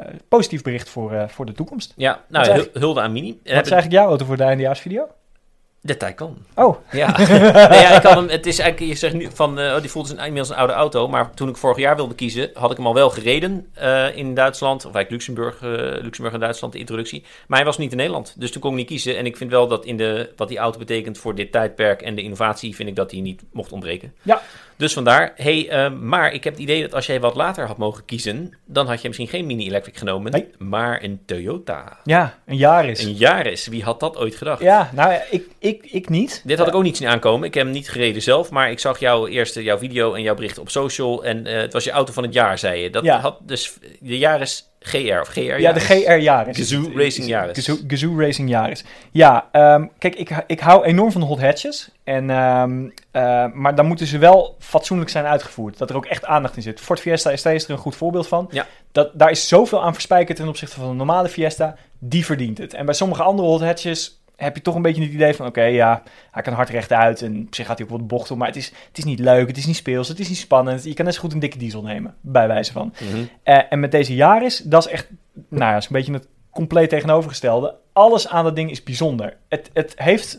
S3: positief bericht voor, uh, voor de toekomst.
S2: Ja, nou, ja, hulde aan Mini.
S3: Wat is eigenlijk jouw auto voor de eindejaarsvideo?
S2: De Taycan.
S3: Oh.
S2: Ja. nee, ja, ik had hem, het is eigenlijk, je zegt nu van, uh, oh, die voelt een, inmiddels een oude auto. Maar toen ik vorig jaar wilde kiezen, had ik hem al wel gereden uh, in Duitsland. Of eigenlijk Luxemburg, uh, Luxemburg en Duitsland, de introductie. Maar hij was niet in Nederland. Dus toen kon ik niet kiezen. En ik vind wel dat in de, wat die auto betekent voor dit tijdperk en de innovatie, vind ik dat die niet mocht ontbreken.
S3: Ja.
S2: Dus vandaar. Hey, uh, maar ik heb het idee dat als jij wat later had mogen kiezen, dan had je misschien geen Mini Electric genomen, nee. maar een Toyota.
S3: Ja, een Yaris.
S2: Een Yaris. Wie had dat ooit gedacht?
S3: Ja, nou, ik, ik, ik niet.
S2: Dit had ik ook niet zien aankomen. Ik heb hem niet gereden zelf, maar ik zag jouw eerste, jouw video en jouw bericht op social. En uh, het was je auto van het jaar, zei je. Dat
S3: ja.
S2: had dus de Yaris G R of G R Yaris.
S3: Ja, de G R Yaris.
S2: Gazoo Racing Yaris.
S3: Gazoo, Gazoo Racing Yaris. Ja, um, kijk, ik, ik hou enorm van de hot hatches. En, um, uh, maar dan moeten ze wel fatsoenlijk zijn uitgevoerd. Dat er ook echt aandacht in zit. Ford Fiesta S T is er een goed voorbeeld van.
S2: Ja.
S3: Dat, daar is zoveel aan verspijkerd ten opzichte van een normale Fiesta. Die verdient het. En bij sommige andere hot hatches heb je toch een beetje het idee van, oké, okay, ja, hij kan hard rechtuit en op zich gaat hij ook wat bochten, maar het is, het is niet leuk, het is niet speels, het is niet spannend. Je kan net zo goed een dikke diesel nemen, bij wijze van.
S2: Mm-hmm.
S3: Uh, en met deze Yaris, dat is echt, nou ja, is een beetje het compleet tegenovergestelde. Alles aan dat ding is bijzonder. Het, het heeft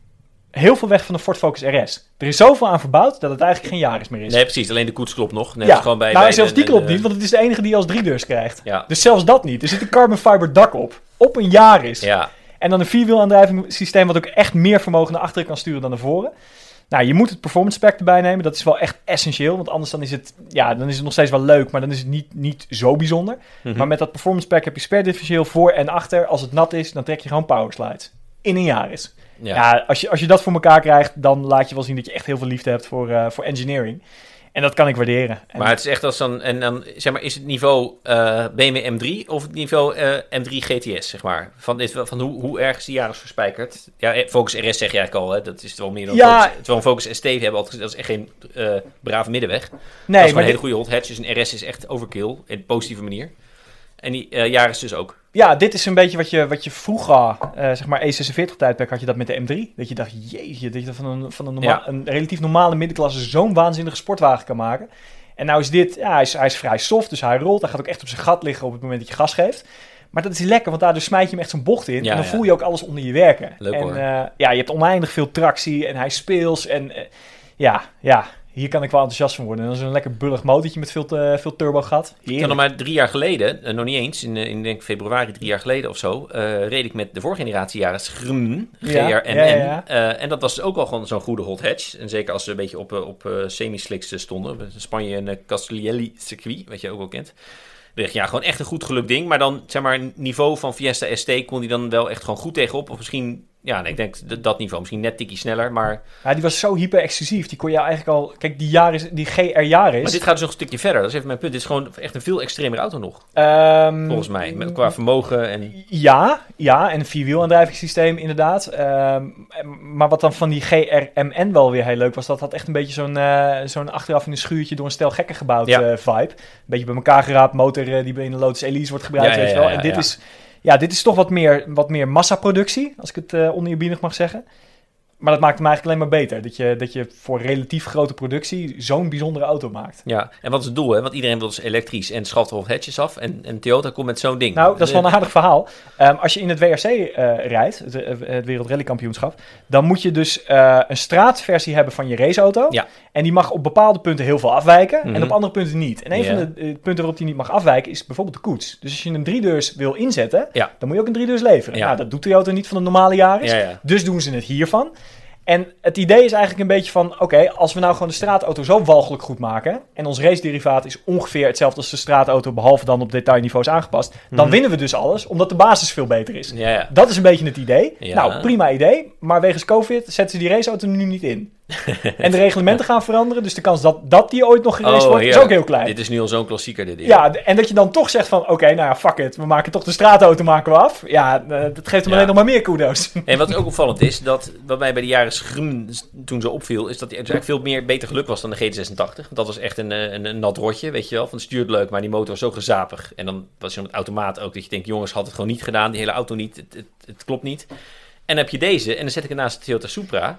S3: heel veel weg van de Ford Focus R S. Er is zoveel aan verbouwd dat het eigenlijk geen Yaris meer is.
S2: Nee, precies. Alleen de koets klopt nog. Net
S3: ja,
S2: gewoon bij,
S3: nou,
S2: bij
S3: zelfs
S2: de,
S3: die klopt
S2: de,
S3: niet, want het is de enige die als driedeurs krijgt.
S2: Ja.
S3: Dus zelfs dat niet. Er zit een carbon fiber dak op, op een Yaris.
S2: Ja.
S3: En dan een vierwielaandrijvingssysteem wat ook echt meer vermogen naar achteren kan sturen dan naar voren. Nou, je moet het performance spec erbij nemen. Dat is wel echt essentieel, want anders dan is het, ja, dan is het nog steeds wel leuk, maar dan is het niet, niet zo bijzonder. Mm-hmm. Maar met dat performance spec heb je spare differentieel voor en achter. Als het nat is, dan trek je gewoon power slides. In een Yaris. Ja, ja als, je, als je dat voor elkaar krijgt, dan laat je wel zien dat je echt heel veel liefde hebt voor, uh, voor engineering. En dat kan ik waarderen. En
S2: maar het is echt als dan, en dan, zeg maar, is het niveau uh, B M W M drie of het niveau uh, M drie G T S, zeg maar? Van, dit, van hoe, hoe erg is die Yaris verspijkerd? Ja, Focus R S zeg je eigenlijk al, hè? Dat is wel meer dan
S3: ja,
S2: Focus. Terwijl een Focus S T hebben altijd gezegd, dat is echt geen uh, brave middenweg.
S3: Nee,
S2: dat is
S3: maar
S2: een hele
S3: dit...
S2: goede hot hatch, dus een R S is echt overkill, in positieve manier. En die uh, Yaris dus ook.
S3: Ja, dit is een beetje wat je, wat je vroeger, uh, zeg maar E zesenveertig tijdperk had je dat met de M drie. Dat je dacht, jeetje, dat je van een, van een, norma- ja. een relatief normale middenklasse zo'n waanzinnige sportwagen kan maken. En nou is dit, ja, hij is, hij is vrij soft, dus hij rolt. Hij gaat ook echt op zijn gat liggen op het moment dat je gas geeft. Maar dat is lekker, want daardoor smijt je hem echt zo'n bocht in. Ja, en dan ja. voel je ook alles onder je werken.
S2: Leuk,
S3: en
S2: hoor.
S3: Uh, ja, je hebt oneindig veel tractie en hij is speels. En uh, ja, ja, hier kan ik wel enthousiast van worden. En dat is een lekker bullig motortje met veel, te, veel turbo gat.
S2: Ik had nog maar drie jaar geleden, uh, nog niet eens, in, uh, in denk februari drie jaar geleden of zo, uh, reed ik met de vorige generatie Yaris G R N N. Ja, ja, ja. Uh, en dat was ook al gewoon zo'n goede hot hatch. En zeker als ze een beetje op, uh, op uh, semi-slicks stonden. Spanje en uh, Castellelli circuit, wat je ook wel kent. Ja, gewoon echt een goed gelukt ding. Maar dan, zeg maar, niveau van Fiesta S T kon die dan wel echt gewoon goed tegenop. Of misschien, ja, nee, ik denk dat, dat niveau. Misschien net tikkie sneller, maar...
S3: Ja, die was zo hyper-exclusief. Die kon je eigenlijk al... Kijk, die, Yaris, die G R Yaris...
S2: Maar dit gaat dus nog een stukje verder. Dat is even mijn punt. Dit is gewoon echt een veel extremer auto nog.
S3: Um,
S2: Volgens mij. Met, qua vermogen en...
S3: Ja, ja. En een vierwielaandrijvingssysteem inderdaad. Um, maar wat dan van die G R M N wel weer heel leuk was... Dat had echt een beetje zo'n, uh, zo'n achteraf in een schuurtje... door een stel gekken gebouwd ja. uh, vibe. Een beetje bij elkaar geraapt. Motor uh, die in de Lotus Elise wordt gebruikt, ja, weet je wel. Ja, ja, en dit ja. is... Ja, dit is toch wat meer, wat meer massaproductie, als ik het uh, oneerbiedig mag zeggen. Maar dat maakt hem eigenlijk alleen maar beter. Dat je, dat je voor relatief grote productie zo'n bijzondere auto maakt.
S2: Ja, en wat is het doel? Hè? Want iedereen wil dus elektrisch en schaft er al hatches af. En, en Toyota komt met zo'n ding.
S3: Nou, dat is wel een aardig verhaal. Um, als je in het W R C uh, rijdt, het, het Wereld Rally Kampioenschap... dan moet je dus uh, een straatversie hebben van je raceauto. Ja. En die mag op bepaalde punten heel veel afwijken. Mm-hmm. En op andere punten niet. En een ja. van de uh, punten waarop die niet mag afwijken is bijvoorbeeld de koets. Dus als je een driedeurs wil inzetten, ja. dan moet je ook een driedeurs leveren. Ja. Nou, dat doet Toyota niet van de normale Yaris. Ja, ja. Dus doen ze het hiervan. En het idee is eigenlijk een beetje van... oké, okay, als we nou gewoon de straatauto zo walgelijk goed maken... en ons race-derivaat is ongeveer hetzelfde als de straatauto... behalve dan op detailniveaus aangepast... dan mm-hmm. winnen we dus alles, omdat de basis veel beter is. Ja, ja. Dat is een beetje het idee. Ja. Nou, prima idee. Maar wegens COVID zetten ze die raceauto nu niet in. En de reglementen gaan veranderen... dus de kans dat, dat die ooit nog geraced oh, wordt, ja. is ook heel klein.
S2: Dit is nu al zo'n klassieker, dit ding.
S3: Ja, en dat je dan toch zegt van... oké, okay, nou ja, fuck it. We maken toch de straatauto maken we af. Ja, uh, dat geeft hem ja. alleen nog maar meer kudos.
S2: En wat ook opvallend is... dat wat mij bij de Yaris G R N N toen zo opviel... is dat hij eigenlijk veel meer beter geluk was dan de G T zesentachtig. Want dat was echt een, een, een nat rotje, weet je wel. Van het stuurt leuk, maar die motor was zo gezapig. En dan was je met automaat ook... dat je denkt, jongens, had het gewoon niet gedaan. Die hele auto niet. Het, het, het klopt niet. En dan heb je deze. En dan zet ik het naast de Toyota Supra...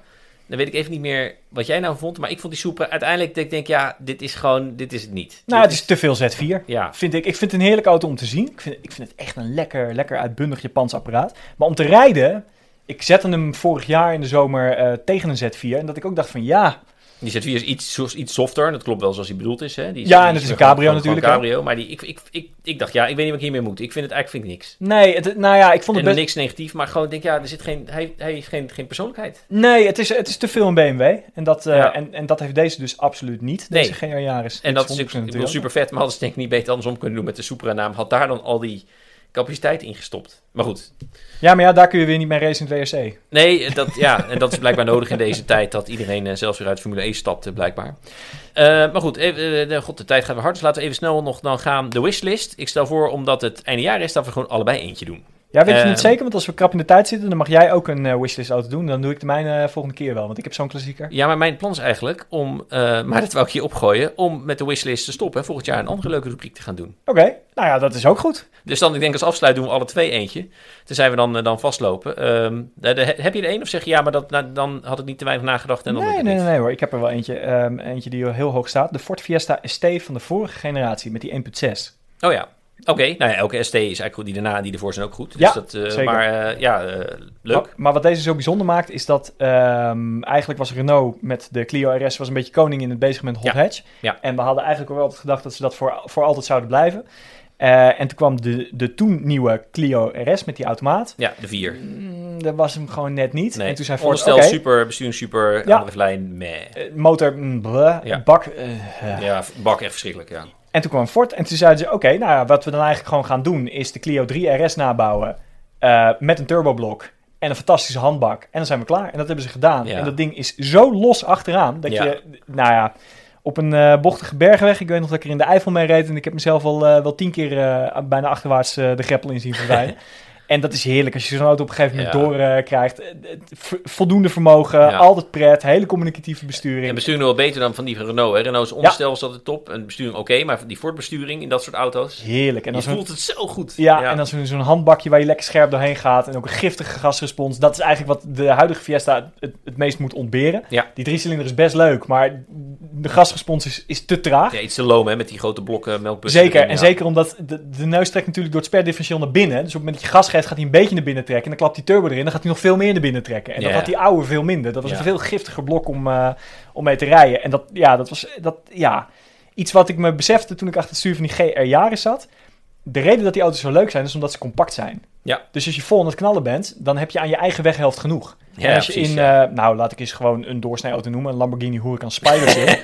S2: Dan weet ik even niet meer wat jij nou vond. Maar ik vond die Supra uiteindelijk... Dat ik denk, ja, dit is gewoon... Dit is het niet.
S3: Nou,
S2: dit
S3: het is te veel Z vier.
S2: Ja.
S3: Vind ik. Ik vind het een heerlijke auto om te zien. Ik vind, ik vind het echt een lekker, lekker uitbundig Japans apparaat. Maar om te rijden... Ik zette hem vorig jaar in de zomer uh, tegen een Z vier. En dat ik ook dacht van ja...
S2: Die Z vier is iets, iets softer. Dat klopt wel zoals hij bedoeld is. Hè? Die is
S3: ja,
S2: die
S3: en het
S2: is
S3: is een
S2: gewoon,
S3: cabrio
S2: gewoon,
S3: natuurlijk.
S2: Gewoon cabrio, maar die, ik, ik, ik, ik dacht, ja, ik weet niet wat ik hiermee moet. Ik vind het eigenlijk vind ik niks.
S3: Nee, het, nou ja, ik vond het
S2: en
S3: best...
S2: niks negatief, maar gewoon denk ja, er zit geen, hij, hij heeft geen, geen persoonlijkheid.
S3: Nee, het is, het is te veel een B M W. En dat, uh,
S2: Ja.
S3: en, en dat heeft deze dus absoluut niet.
S2: Nee.
S3: Deze G R Yaris.
S2: En dat is ik bedoel, super vet, maar hadden ze denk ik niet beter andersom kunnen doen met de Supra-naam. Had daar dan al die capaciteit ingestopt. Maar goed.
S3: Ja, maar ja, daar kun je weer niet mee racen in het W R C.
S2: Nee, dat, ja, en dat is blijkbaar nodig in deze tijd dat iedereen uh, zelfs weer uit Formule E stapt, uh, blijkbaar. Uh, maar goed, even, uh, god, de tijd gaat weer hard, dus laten we even snel nog dan gaan de wishlist. Ik stel voor, omdat het einde jaar is, dat we gewoon allebei eentje doen.
S3: Ja, weet je
S2: Uh,
S3: niet zeker? Want als we krap in de tijd zitten, dan mag jij ook een uh, wishlist auto doen. Dan doe ik de mijne uh, volgende keer wel, want ik heb zo'n klassieker.
S2: Ja, maar mijn plan is eigenlijk om, uh, maar dat wou ik hier opgooien, om met de wishlist te stoppen en volgend jaar een andere leuke rubriek te gaan doen.
S3: Oké, okay. Nou ja, dat is ook goed.
S2: Dus dan, ik denk als afsluit doen we alle twee eentje. Tenzij we dan, uh, dan vastlopen. Um, de, de, heb je er één of zeg je ja, maar dat, nou, dan had ik niet te weinig nagedacht en dan
S3: nee,
S2: doe ik
S3: nee,
S2: het
S3: nee,
S2: niet.
S3: nee hoor. Ik heb er wel eentje, um, eentje die heel hoog staat. De Ford Fiesta S T van de vorige generatie met die één punt zes.
S2: Oh ja. Oké, okay, nou ja, elke S T is eigenlijk goed. Die daarna, die ervoor zijn ook goed. Dus
S3: ja,
S2: dat, uh,
S3: zeker.
S2: Maar uh, ja, uh, leuk.
S3: Maar, maar wat deze zo bijzonder maakt, is dat um, eigenlijk was Renault met de Clio R S was een beetje koning in het bezig met hot
S2: ja.
S3: hatch.
S2: Ja.
S3: En we hadden eigenlijk ook altijd gedacht dat ze dat voor, voor altijd zouden blijven. Uh, en toen kwam de, de toen nieuwe Clio R S met die automaat.
S2: Ja, de vier.
S3: Mm, dat was hem gewoon net niet.
S2: Nee.
S3: En toen zei Ford,
S2: onderstel
S3: okay,
S2: super, besturing super,
S3: ja.
S2: aandrijflijn, meh.
S3: Uh, motor, mm, bleh,
S2: Ja.
S3: bak. Uh, uh.
S2: Ja, bak echt verschrikkelijk, ja.
S3: En toen kwam Ford en toen zeiden ze, oké, okay, nou ja, wat we dan eigenlijk gewoon gaan doen is de Clio drie R S nabouwen uh, met een turboblok en een fantastische handbak. En dan zijn we klaar. En dat hebben ze gedaan.
S2: Ja.
S3: En dat ding is zo los achteraan dat
S2: Ja.
S3: je, nou ja, op een uh, bochtige bergweg, ik weet nog dat ik er in de Eifel mee reed en ik heb mezelf al uh, wel tien keer uh, bijna achterwaarts uh, de greppel in zien verdwijnen. En dat is heerlijk als je zo'n auto op een gegeven moment
S2: Ja.
S3: door uh, krijgt. V- voldoende vermogen,
S2: Ja.
S3: altijd pret, hele communicatieve besturing.
S2: En besturing wel beter dan van die van Renault. Hè? Renault's onderstel is altijd top. En besturing oké, okay, maar die Ford-besturing in dat soort auto's...
S3: Heerlijk. En
S2: je
S3: als we,
S2: voelt het zo goed.
S3: ja, ja, en als we zo'n handbakje waar je lekker scherp doorheen gaat en ook een giftige gasrespons. Dat is eigenlijk wat de huidige Fiesta het, het meest moet ontberen.
S2: Ja.
S3: Die driecilinder is best leuk, maar de gasrespons is, is te traag.
S2: Ja, iets te loom hè, met die grote blokken melkbussen.
S3: Zeker,
S2: erin,
S3: en
S2: ja.
S3: zeker omdat de, de neus trekt natuurlijk door het sperdifferentieel naar binnen. Dus op het moment dat je gas geeft, gaat hij een beetje naar binnen trekken. En dan klapt die turbo erin, dan gaat hij nog veel meer naar binnen trekken. En
S2: Ja.
S3: dat had die oude veel minder. Dat was
S2: Ja.
S3: een veel giftiger blok om, uh, om mee te rijden. En dat, ja, dat was dat, ja, iets wat ik me besefte toen ik achter het stuur van die G R Yaris zat. De reden dat die auto's zo leuk zijn, is omdat ze compact zijn.
S2: Ja.
S3: Dus als je vol aan het knallen bent, dan heb je aan je eigen weghelft genoeg.
S2: Ja,
S3: en als je
S2: precies,
S3: in,
S2: ja.
S3: uh, nou laat ik eens gewoon een doorsnee auto noemen, een Lamborghini Huracan Spider zit.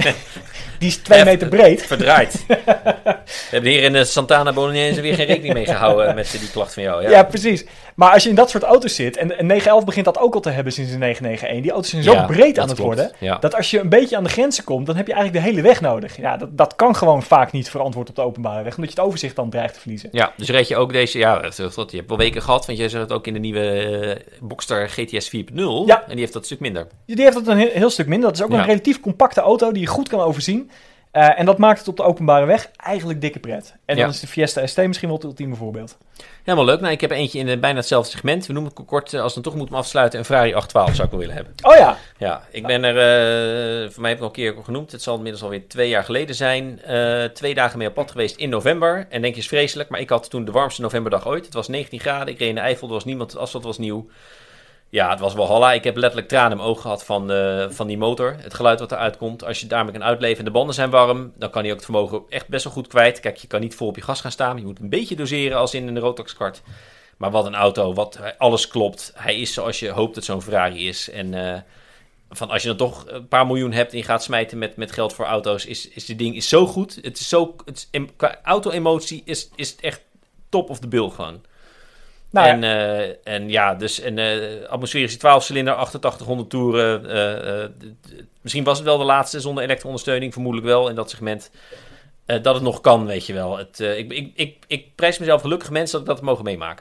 S3: Die is twee meter breed.
S2: Verdraaid. We hebben hier in de Santana Bolognese weer geen rekening mee gehouden met die klacht van jou. Ja,
S3: Ja, precies. Maar als je in dat soort auto's zit, en een negen elf begint dat ook al te hebben sinds de negen negen een. Die auto's zijn zo
S2: Ja,
S3: breed
S2: dat
S3: aan het
S2: klopt.
S3: worden,
S2: Ja.
S3: dat als je een beetje aan de grenzen komt, dan heb je eigenlijk de hele weg nodig. Ja, dat, dat kan gewoon vaak niet verantwoord op de openbare weg, omdat je het overzicht dan dreigt te verliezen.
S2: Ja, dus reed je ook deze... Ja, dat, dat, je hebt wel weken gehad, want jij zegt het ook in de nieuwe uh, Boxster G T S vier punt nul.
S3: Ja.
S2: En die heeft dat een stuk minder.
S3: Die heeft dat een heel, heel stuk minder. Dat is ook
S2: Ja.
S3: een relatief compacte auto die je goed kan overzien. Uh, en dat maakt het op de openbare weg eigenlijk dikke pret. En
S2: Ja.
S3: dan is de Fiesta S T misschien wel het ultieme voorbeeld.
S2: Helemaal leuk. Nou, ik heb eentje in uh, bijna hetzelfde segment. We noemen het kort, uh, als we dan toch moeten afsluiten, een Ferrari acht twaalf zou ik wel willen hebben.
S3: Oh ja,
S2: Ja, ik ben er, uh, voor mij heb ik al een keer genoemd, het zal inmiddels alweer twee jaar geleden zijn. Uh, twee dagen mee op pad geweest in november. En denk je is vreselijk, maar ik had toen de warmste novemberdag ooit. Het was negentien graden, ik reed in de Eifel, er was niemand, het asfalt was nieuw. Ja, het was wel halla. Ik heb letterlijk tranen in mijn ogen gehad van, uh, van die motor. Het geluid wat eruit komt. Als je daarmee kan uitleven en de banden zijn warm, dan kan hij ook het vermogen echt best wel goed kwijt. Kijk, je kan niet vol op je gas gaan staan. Je moet een beetje doseren als in een Rotax-kart. Maar wat een auto, wat, alles klopt. Hij is zoals je hoopt dat zo'n Ferrari is. En uh, van als je dan toch een paar miljoen hebt en je gaat smijten met, met geld voor auto's, is, is dit ding is zo goed. Het is zo, het is, qua auto-emotie is, is het echt top of the bill gewoon.
S3: nou
S2: en,
S3: ja.
S2: uh, en ja, dus een uh, atmosferische twaalf-cilinder, achtentachtighonderd toeren. Uh, uh, d- d- misschien was het wel de laatste zonder elektro-ondersteuning, vermoedelijk wel in dat segment. Uh, dat het nog kan, weet je wel. Het, uh, ik, ik, ik, ik prijs mezelf gelukkig mensen dat ik dat mogen meemaken.
S3: Ja,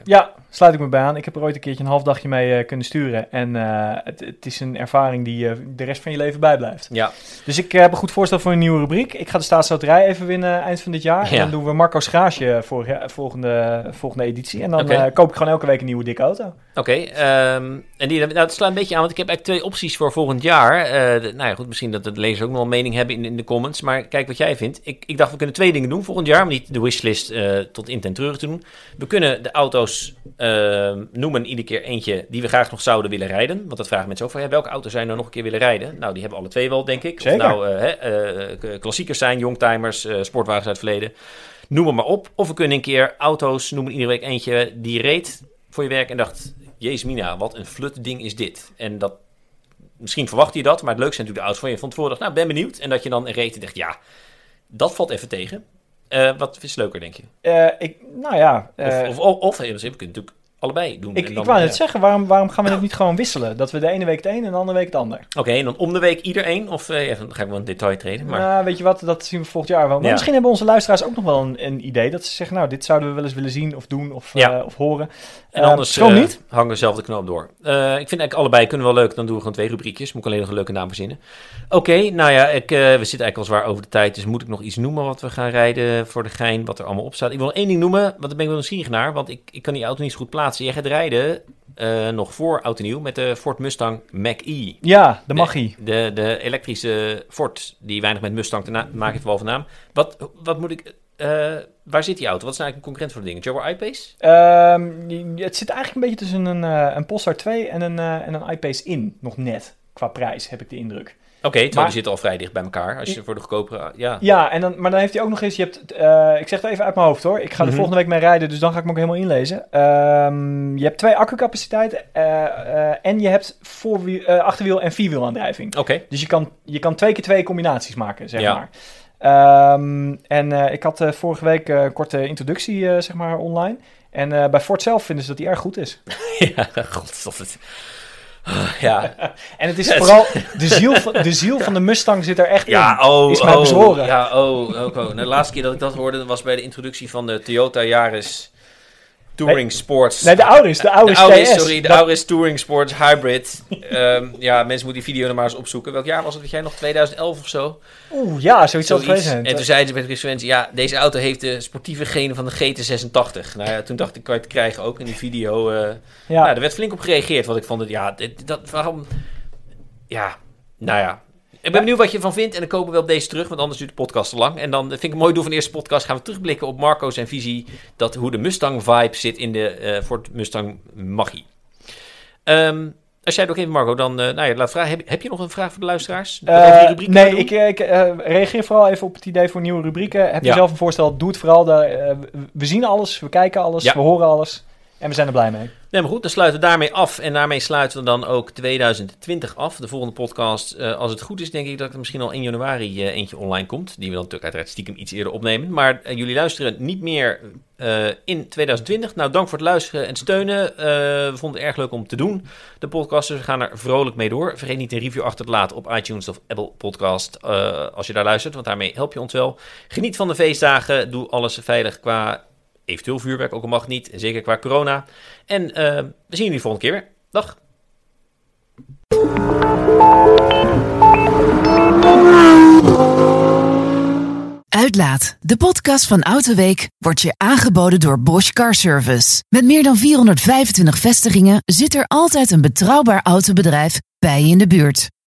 S3: sluit ik me bij aan. Ik heb er ooit een keertje een half dagje mee uh, kunnen sturen. En uh, het, het is een ervaring die uh, de rest van je leven bijblijft.
S2: Ja.
S3: Dus ik uh, heb een goed voorstel voor een nieuwe rubriek. Ik ga de Staatsloterij even winnen eind van dit jaar. Ja. En dan doen we Marco's Garage voor uh, volgende, volgende editie. En dan okay. uh, koop ik gewoon elke week een nieuwe dikke auto. Oké.
S2: Okay, um, en die, nou, dat slaat een beetje aan, want ik heb eigenlijk twee opties voor volgend jaar. Uh, de, nou ja, goed, misschien dat de lezers ook nog een mening hebben in, in de comments. Maar kijk wat jij vindt. Ik, ik dacht, we kunnen twee dingen doen volgend jaar. Om niet de wishlist uh, tot in ten treurig te doen. We kunnen de auto's uh, noemen iedere keer eentje die we graag nog zouden willen rijden. Want dat vragen mensen ook van, ja, welke auto's zijn er nog een keer willen rijden? Nou, die hebben alle twee wel, denk ik.
S3: Zeker.
S2: Of nou uh, uh, uh, klassiekers zijn, youngtimers, uh, sportwagens uit het verleden. Noem het maar op. Of we kunnen een keer auto's noemen iedere week eentje die reed voor je werk en dacht, jezus mina, wat een flut ding is dit. En dat, misschien verwacht je dat, maar het leukste zijn natuurlijk de auto's van je van tevoren dacht, nou, ben benieuwd. En dat je dan reed en dacht, ja, dat valt even tegen. Uh, wat is leuker, denk je?
S3: Uh, ik, nou ja. Uh,
S2: of, of, of, of we kunnen natuurlijk allebei doen.
S3: Ik,
S2: en dan,
S3: ik wou net
S2: ja.
S3: zeggen, waarom, waarom gaan we het niet gewoon wisselen? Dat we de ene week het een en de andere week het ander.
S2: Oké, okay, en dan om de week ieder één? Of uh, ja, dan ga ik wel een detail treden. Maar...
S3: Nou, weet je wat, dat zien we volgend jaar wel. Maar ja. misschien hebben onze luisteraars ook nog wel een, een idee. Dat ze zeggen, nou, dit zouden we wel eens willen zien of doen of, ja. uh, of horen.
S2: En uh, anders uh, niet. hangen we zelf de knoop door. Uh, ik vind eigenlijk allebei kunnen wel leuk. Dan doen we gewoon twee rubriekjes. Moet ik alleen nog een leuke naam verzinnen. Oké, okay, nou ja, ik, uh, we zitten eigenlijk al zwaar over de tijd. Dus moet ik nog iets noemen wat we gaan rijden voor de gein. Wat er allemaal op staat. Ik wil nog één ding noemen, want daar ben ik wel nieuwsgierig naar. Want ik, ik kan die auto niet zo goed plaatsen. Jij gaat rijden uh, nog voor oud en nieuw met de Ford Mustang Mach-E.
S3: Ja, de Mach-E.
S2: De, de, de elektrische Ford die weinig met Mustang te na- maken heeft, wel van naam. Wat, wat moet ik... Uh, waar zit die auto? Wat is nou eigenlijk een concurrent voor de dingen? Jaguar I-Pace?
S3: Um, het zit eigenlijk een beetje tussen een, uh, een Polestar twee en een, uh, en een I-Pace in. Nog net. Qua prijs, heb ik de indruk.
S2: Oké, okay, terwijl die zitten al vrij dicht bij elkaar. Als je voor de goedkopere... Ja,
S3: ja en dan, maar dan heeft hij ook nog eens... Je hebt, uh, ik zeg het even uit mijn hoofd hoor. Ik ga er mm-hmm. volgende week mee rijden, dus dan ga ik hem ook helemaal inlezen. Um, je hebt twee accukapaciteiten. Uh, uh, en je hebt voorwiel, uh, achterwiel en vierwielaandrijving.
S2: Oké. Okay.
S3: Dus je kan, je kan twee keer twee combinaties maken, zeg
S2: ja.
S3: maar. Um, en uh, ik had uh, vorige week uh, een korte introductie, uh, zeg maar, online. En uh, bij Ford zelf vinden ze dat die erg goed is.
S2: Ja, god, dat het... Ja.
S3: En het is vooral... De ziel, van, de ziel van de Mustang zit er echt
S2: ja,
S3: in.
S2: Oh,
S3: is mij
S2: oh,
S3: bezworen.
S2: Ja, oh, oh, oh. De laatste keer dat ik dat hoorde was bij de introductie van de Toyota Yaris Touring
S3: nee,
S2: Sports.
S3: Nee, de Auris. De Auris,
S2: de Auris
S3: T S.
S2: Sorry, de
S3: dat...
S2: Auris Touring Sports Hybrid. um, ja, mensen moeten die video nog maar eens opzoeken. Welk jaar was het? Weet jij nog? twintig elf of zo?
S3: Oeh, ja, zoiets zal het geweest zijn.
S2: En toen zeiden ze bij de referentie, ja, deze auto heeft de sportieve genen van de G T zesentachtig. Nou ja, toen dacht ik, kan je het krijgen ook in die video. Uh, ja. Nou, er werd flink op gereageerd, wat ik vond. Het, ja, dit, dat, waarom... Ja, nou ja. Ik ben benieuwd wat je ervan vindt en dan komen we wel op deze terug, want anders duurt de podcast te lang. En dan vind ik het mooi doel van de eerste podcast. Gaan we terugblikken op Marco zijn visie, dat hoe de Mustang-vibe zit in de uh, Ford Mustang Mach-E. Um, als jij het ook even, Marco, dan uh, nou ja, laat vragen. Heb, heb je nog een vraag voor de luisteraars?
S3: Uh, nee, ik, ik uh, reageer vooral even op het idee voor nieuwe rubrieken. Heb je ja. zelf een voorstel? Doe het vooral. De, uh, we zien alles, we kijken alles, ja. we horen alles. En we zijn er blij mee.
S2: Nee, maar goed, dan sluiten we daarmee af. En daarmee sluiten we dan ook tweeduizend twintig af. De volgende podcast, uh, als het goed is, denk ik dat er misschien al in januari uh, eentje online komt. Die we dan natuurlijk uiteraard stiekem iets eerder opnemen. Maar uh, jullie luisteren niet meer uh, in tweeduizend twintig. Nou, dank voor het luisteren en steunen. Uh, we vonden het erg leuk om te doen. De podcast, dus we gaan er vrolijk mee door. Vergeet niet een review achter te laten op iTunes of Apple Podcast. Uh, als je daar luistert, want daarmee help je ons wel. Geniet van de feestdagen. Doe alles veilig qua... eventueel vuurwerk, ook al mag niet. Zeker qua corona. En uh, we zien jullie volgende keer weer. Dag.
S1: Uitlaat, de podcast van Autoweek, wordt je aangeboden door Bosch Car Service. Met meer dan vierhonderdvijfentwintig vestigingen zit er altijd een betrouwbaar autobedrijf bij je in de buurt.